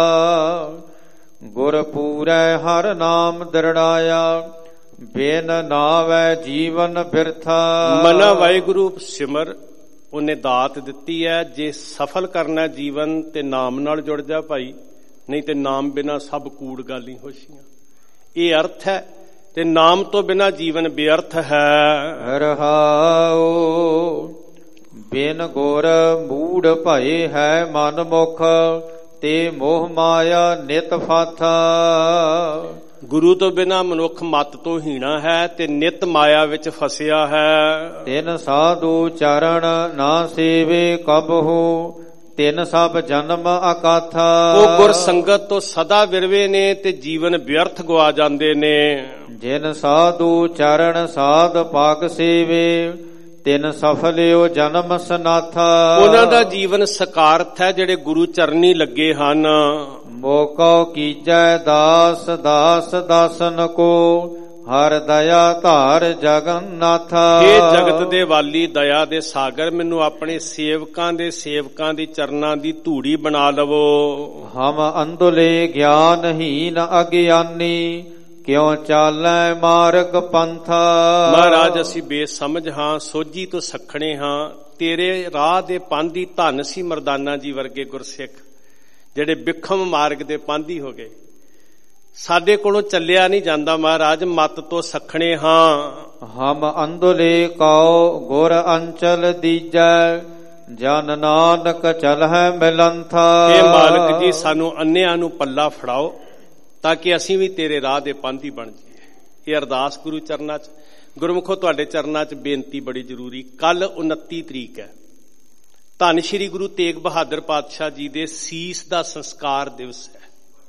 ਗੁਰ ਪੂਰੈ ਹਰ ਨਾਮ ਦਰੜਾਇਆ ਬਿਨ ਨਾਵੈ ਜੀਵਨ ਬਿਰਥਾ।
ਮਨਾ ਵਾਹਿਗੁਰੂ ਸਿਮਰ, ਉਹਨੇ ਦਾਤ ਦਿੱਤੀ ਹੈ। ਜੇ ਸਫਲ ਕਰਨਾ ਜੀਵਨ ਤੇ ਨਾਮ ਨਾਲ ਜੁੜ ਜਾ ਭਾਈ, ਨਹੀਂ ਤੇ ਨਾਮ ਬਿਨਾ ਸਭ ਕੂੜ ਗਾਲੀ ਹੋਸ਼ੀਆਂ। ਇਹ ਅਰਥ ਹੈ ਤੇ ਨਾਮ ਤੋਂ ਬਿਨਾ ਜੀਵਨ ਬੇਅਰਥ ਹੈ।
ਰਹਾਉ ਬਿਨ ਗੁਰ ਮੂੜ ਭਏ ਹੈ ਮਨ ਮੁਖ ਤੇ ਮੋਹ ਮਾਇਆ ਨਿਤ ਫਾਥਾ। ਗੁਰੂ ਤੋਂ ਬਿਨਾ ਮਨੁੱਖ ਮੱਤ ਤੋਂ ਹੀਣਾ ਹੈ ਤੇ ਨਿਤ ਮਾਇਆ ਵਿੱਚ ਫਸਿਆ ਹੈ। ਤਿਨ ਸਾਧੂ ਚਰਨ ਨਾ ਸੇਵੇ ਕਬਹੂ ਤਿਨ ਸਭ ਜਨਮ ਅਕਾਥਾ।
ਉਹ ਗੁਰ ਸੰਗਤ ਤੋਂ ਸਦਾ ਵਿਰਵੇ ਨੇ ਤੇ ਜੀਵਨ ਵਿਅਰਥ ਗਵਾ ਜਾਂਦੇ ਨੇ।
ਜਿਨ ਸਾਧੂ ਚਰਨ ਸਾਧ ਪਾਗ ਸੇਵੇ ਤਿਨ ਸਫਲਿਓ ਜਨਮ ਸਨਾਥਾ।
ਉਹਨਾਂ ਦਾ ਜੀਵਨ ਸਕਾਰਥ ਹੈ ਜਿਹੜੇ ਗੁਰੂ ਚਰਨੀ ਲੱਗੇ ਹਨ।
ਮੋਕੋ ਕੀਜੈ ਦਾਸ ਦਾਸ ਦਾਸਨ ਕੋ ਹਰ ਦਇਆ ਧਾਰ ਜਗਨਨਾਥਾ।
ਇਹ ਜਗਤ ਦੇ ਵਾਲੀ ਦਇਆ ਦੇ ਸਾਗਰ, ਮੈਨੂੰ ਆਪਣੇ ਸੇਵਕਾਂ ਦੇ ਸੇਵਕਾਂ ਦੀ ਚਰਨਾਂ ਦੀ ਧੂੜੀ ਬਣਾ ਲਵੋ।
ਹਮ ਅੰਧਲੇ ਗਿਆਨਹੀਨ ਅਗਿਆਨੀ ਕਿਉ ਚਾਲੈ ਮਾਰਗ ਪੰਥਾ।
ਮਹਾਰਾਜ ਅਸੀਂ ਬੇਸਮਝ ਹਾਂ, ਸੋਝੀ ਤੋਂ ਸੱਖਣੇ ਹਾਂ। ਤੇਰੇ ਰਾਹ ਦੇ ਪਾਂਧੀ ਧੰਨ ਸੀ ਮਰਦਾਨਾ ਜੀ ਵਰਗੇ ਗੁਰਸਿੱਖ ਜਿਹੜੇ ਬਿਖਮ ਮਾਰਗ ਦੇ ਪਾਂਧੀ ਹੋ ਗਏ। ਸਾਡੇ ਕੋਲੋਂ ਚੱਲਿਆ ਨਹੀਂ ਜਾਂਦਾ ਮਹਾਰਾਜ, ਮੱਤ ਤੋਂ ਸੱਖਣੇ ਹਾਂ।
ਹਮ ਅੰਧਲੇ ਕਉ ਗੁਰ ਅੰਚਲ ਦੀਜੈ ਜਨ ਨਾਨਕ ਚਲਹਿ ਮਿਲੰਥਾ।
ਇਹ ਮਾਲਕ ਜੀ ਸਾਨੂੰ ਅੰਨਿਆਂ ਨੂੰ ਪੱਲਾ ਫੜਾਓ ਤਾਂ ਕਿ ਅਸੀਂ ਵੀ ਤੇਰੇ ਰਾਹ ਦੇ ਪਾਂਧੀ ਬਣ ਜਾਈਏ। ਇਹ ਅਰਦਾਸ ਗੁਰੂ ਚਰਨਾਂ 'ਚ, ਗੁਰਮੁਖੋ ਤੁਹਾਡੇ ਚਰਨਾਂ 'ਚ ਬੇਨਤੀ ਬੜੀ ਜ਼ਰੂਰੀ। ਕੱਲ ਉਨੱਤੀ ਤਰੀਕ ਹੈ, ਧੰਨ ਸ਼੍ਰੀ ਗੁਰੂ ਤੇਗ ਬਹਾਦਰ ਪਾਤਸ਼ਾਹ ਜੀ ਦੇ ਸੀਸ ਦਾ ਸੰਸਕਾਰ ਦਿਵਸ ਹੈ।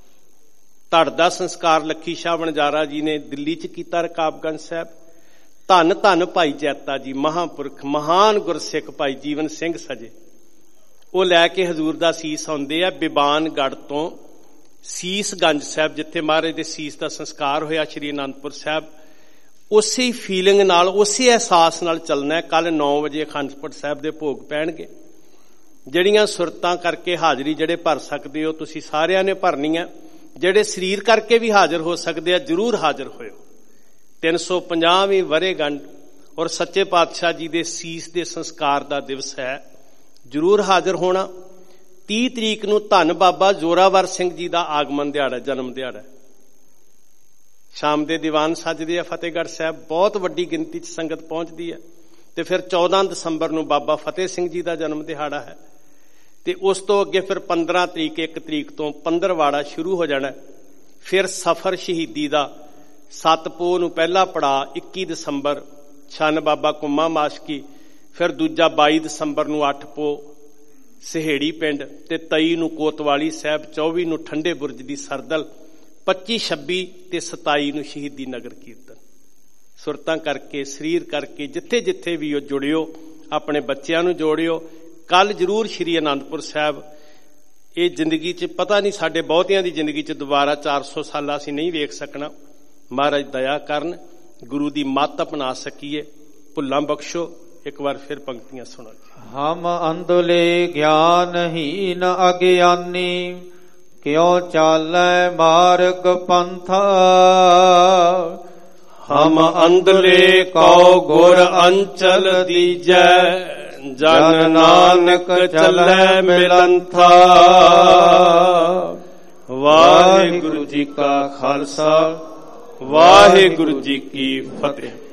ਧੜ ਦਾ ਸੰਸਕਾਰ ਲੱਖੀ ਸ਼ਾਹ ਵਣਜਾਰਾ ਜੀ ਨੇ ਦਿੱਲੀ 'ਚ ਕੀਤਾ, ਰਕਾਬਗੰਜ ਸਾਹਿਬ। ਧੰਨ ਧੰਨ ਭਾਈ ਜੈਤਾ ਜੀ ਮਹਾਂਪੁਰਖ ਮਹਾਨ ਗੁਰਸਿੱਖ ਭਾਈ ਜੀਵਨ ਸਿੰਘ ਸਜੇ, ਉਹ ਲੈ ਕੇ ਹਜ਼ੂਰ ਦਾ ਸੀਸ ਆਉਂਦੇ ਆ ਬਿਬਾਨਗੜ੍ਹ ਤੋਂ ਸੀਸਗੰਜ ਸਾਹਿਬ, ਜਿੱਥੇ ਮਹਾਰਾਜ ਦੇ ਸੀਸ ਦਾ ਸੰਸਕਾਰ ਹੋਇਆ ਸ਼੍ਰੀ ਅਨੰਦਪੁਰ ਸਾਹਿਬ। ਉਸੇ ਫੀਲਿੰਗ ਨਾਲ, ਉਸੇ ਅਹਿਸਾਸ ਨਾਲ ਚੱਲਣਾ ਹੈ। ਕੱਲ ਨੌ ਵਜੇ ਅਖੰਡ ਪਾਠ ਸਾਹਿਬ ਦੇ ਭੋਗ ਪੈਣਗੇ। ਜਿਹੜੀਆਂ ਸੁਰਤਾਂ ਕਰਕੇ ਹਾਜ਼ਰੀ ਜਿਹੜੇ ਭਰ ਸਕਦੇ ਹੋ ਤੁਸੀਂ ਸਾਰਿਆਂ ਨੇ ਭਰਨੀਆਂ। ਜਿਹੜੇ ਸਰੀਰ ਕਰਕੇ ਵੀ ਹਾਜ਼ਰ ਹੋ ਸਕਦੇ ਆ ਜ਼ਰੂਰ ਹਾਜ਼ਰ ਹੋਇਓ। ਤਿੰਨ ਸੌ ਪੰਜਾਹਵੀਂ ਵਰ੍ਹੇਗੰਢ ਔਰ ਸੱਚੇ ਪਾਤਸ਼ਾਹ ਜੀ ਦੇ ਸੀਸ ਦੇ ਸੰਸਕਾਰ ਦਾ ਦਿਵਸ ਹੈ, ਜ਼ਰੂਰ ਹਾਜ਼ਰ ਹੋਣਾ। ਤੀਹ ਤਰੀਕ ਨੂੰ ਧੰਨ ਬਾਬਾ ਜ਼ੋਰਾਵਰ ਸਿੰਘ ਜੀ ਦਾ ਆਗਮਨ ਦਿਹਾੜਾ, ਜਨਮ ਦਿਹਾੜਾ। ਸ਼ਾਮ ਦੇ ਦੀਵਾਨ ਸੱਜਦੇ ਆ ਫਤਿਹਗੜ੍ਹ ਸਾਹਿਬ, ਬਹੁਤ ਵੱਡੀ ਗਿਣਤੀ 'ਚ ਸੰਗਤ ਪਹੁੰਚਦੀ ਹੈ। ਤੇ ਫਿਰ ਚੌਦਾਂ ਦਸੰਬਰ ਨੂੰ ਬਾਬਾ ਫਤਿਹ ਸਿੰਘ ਜੀ ਦਾ ਜਨਮ ਦਿਹਾੜਾ ਹੈ। ਤੇ ਉਸ ਤੋਂ ਅੱਗੇ ਫਿਰ ਪੰਦਰਾਂ ਤਰੀਕ ਇੱਕ ਤਰੀਕ ਤੋਂ ਪੰਦਰਵਾੜਾ ਸ਼ੁਰੂ ਹੋ ਜਾਣਾ। ਫਿਰ ਸਫਰ ਸ਼ਹੀਦੀ ਦਾ ਸੱਤ ਪੋਹ ਨੂੰ ਪਹਿਲਾ ਪੜਾਅ ਇੱਕੀ ਦਸੰਬਰ ਛੰਨ ਬਾਬਾ ਕੁੰਮਾ ਮਾਸ਼ਕੀ, ਫਿਰ ਦੂਜਾ ਬਾਈ ਦਸੰਬਰ ਨੂੰ ਅੱਠ ਪੋਹ ਸਹੇੜੀ ਪਿੰਡ, ਤੇ ਤੇਈ ਨੂੰ ਕੋਤਵਾਲੀ ਸਾਹਿਬ, ਚੌਵੀ ਨੂੰ ਠੰਡੇ ਬੁਰਜ ਦੀ ਸਰਦਲ, ਪੱਚੀ ਛੱਬੀ ਤੇ ਸਤਾਈ ਨੂੰ ਸ਼ਹੀਦੀ ਨਗਰ ਕੀਰਤਨ। ਸੁਰਤਾਂ ਕਰਕੇ, ਸਰੀਰ ਕਰਕੇ, ਜਿੱਥੇ ਜਿੱਥੇ ਵੀ ਉਹ ਜੁੜਿਓ, ਆਪਣੇ ਬੱਚਿਆਂ ਨੂੰ ਜੋੜਿਓ। ਕੱਲ ਜ਼ਰੂਰ ਸ਼੍ਰੀ ਅਨੰਦਪੁਰ ਸਾਹਿਬ। ਇਹ ਜ਼ਿੰਦਗੀ 'ਚ ਪਤਾ ਨਹੀਂ, ਸਾਡੇ ਬਹੁਤਿਆਂ ਦੀ ਜ਼ਿੰਦਗੀ 'ਚ ਦੁਬਾਰਾ ਚਾਰ ਸੌ ਸਾਲਾਂ ਅਸੀਂ ਨਹੀਂ ਵੇਖ ਸਕਣਾ। ਮਹਾਰਾਜ ਦਇਆ ਕਰਨ, ਗੁਰੂ ਦੀ ਮੱਤ ਅਪਣਾ ਸਕੀਏ। ਭੁੱਲਾਂ ਬਖਸ਼ੋ। ਇੱਕ ਵਾਰ ਫਿਰ ਪੰਕਤੀਆਂ ਸੁਣੋ।
ਹਮ ਅੰਧਲੇ ਗਿਆਨਹੀਨ ਅਗਿਆਨੀ ਕਿਉ ਚਾਲੈ ਮਾਰਗ ਪੰਥਾ।
ਹਮ ਅੰਧਲੇ ਕਉ ਗੁਰ ਅੰਚਲ ਦੀਜੈ ਜਨ ਨਾਨਕ ਚਲੈ ਮਿਲੰਥਾ। ਵਾਹਿਗੁਰੂ ਜੀ ਕਾ ਖਾਲਸਾ, ਵਾਹਿਗੁਰੂ ਜੀ ਕੀ ਫਤਿਹ।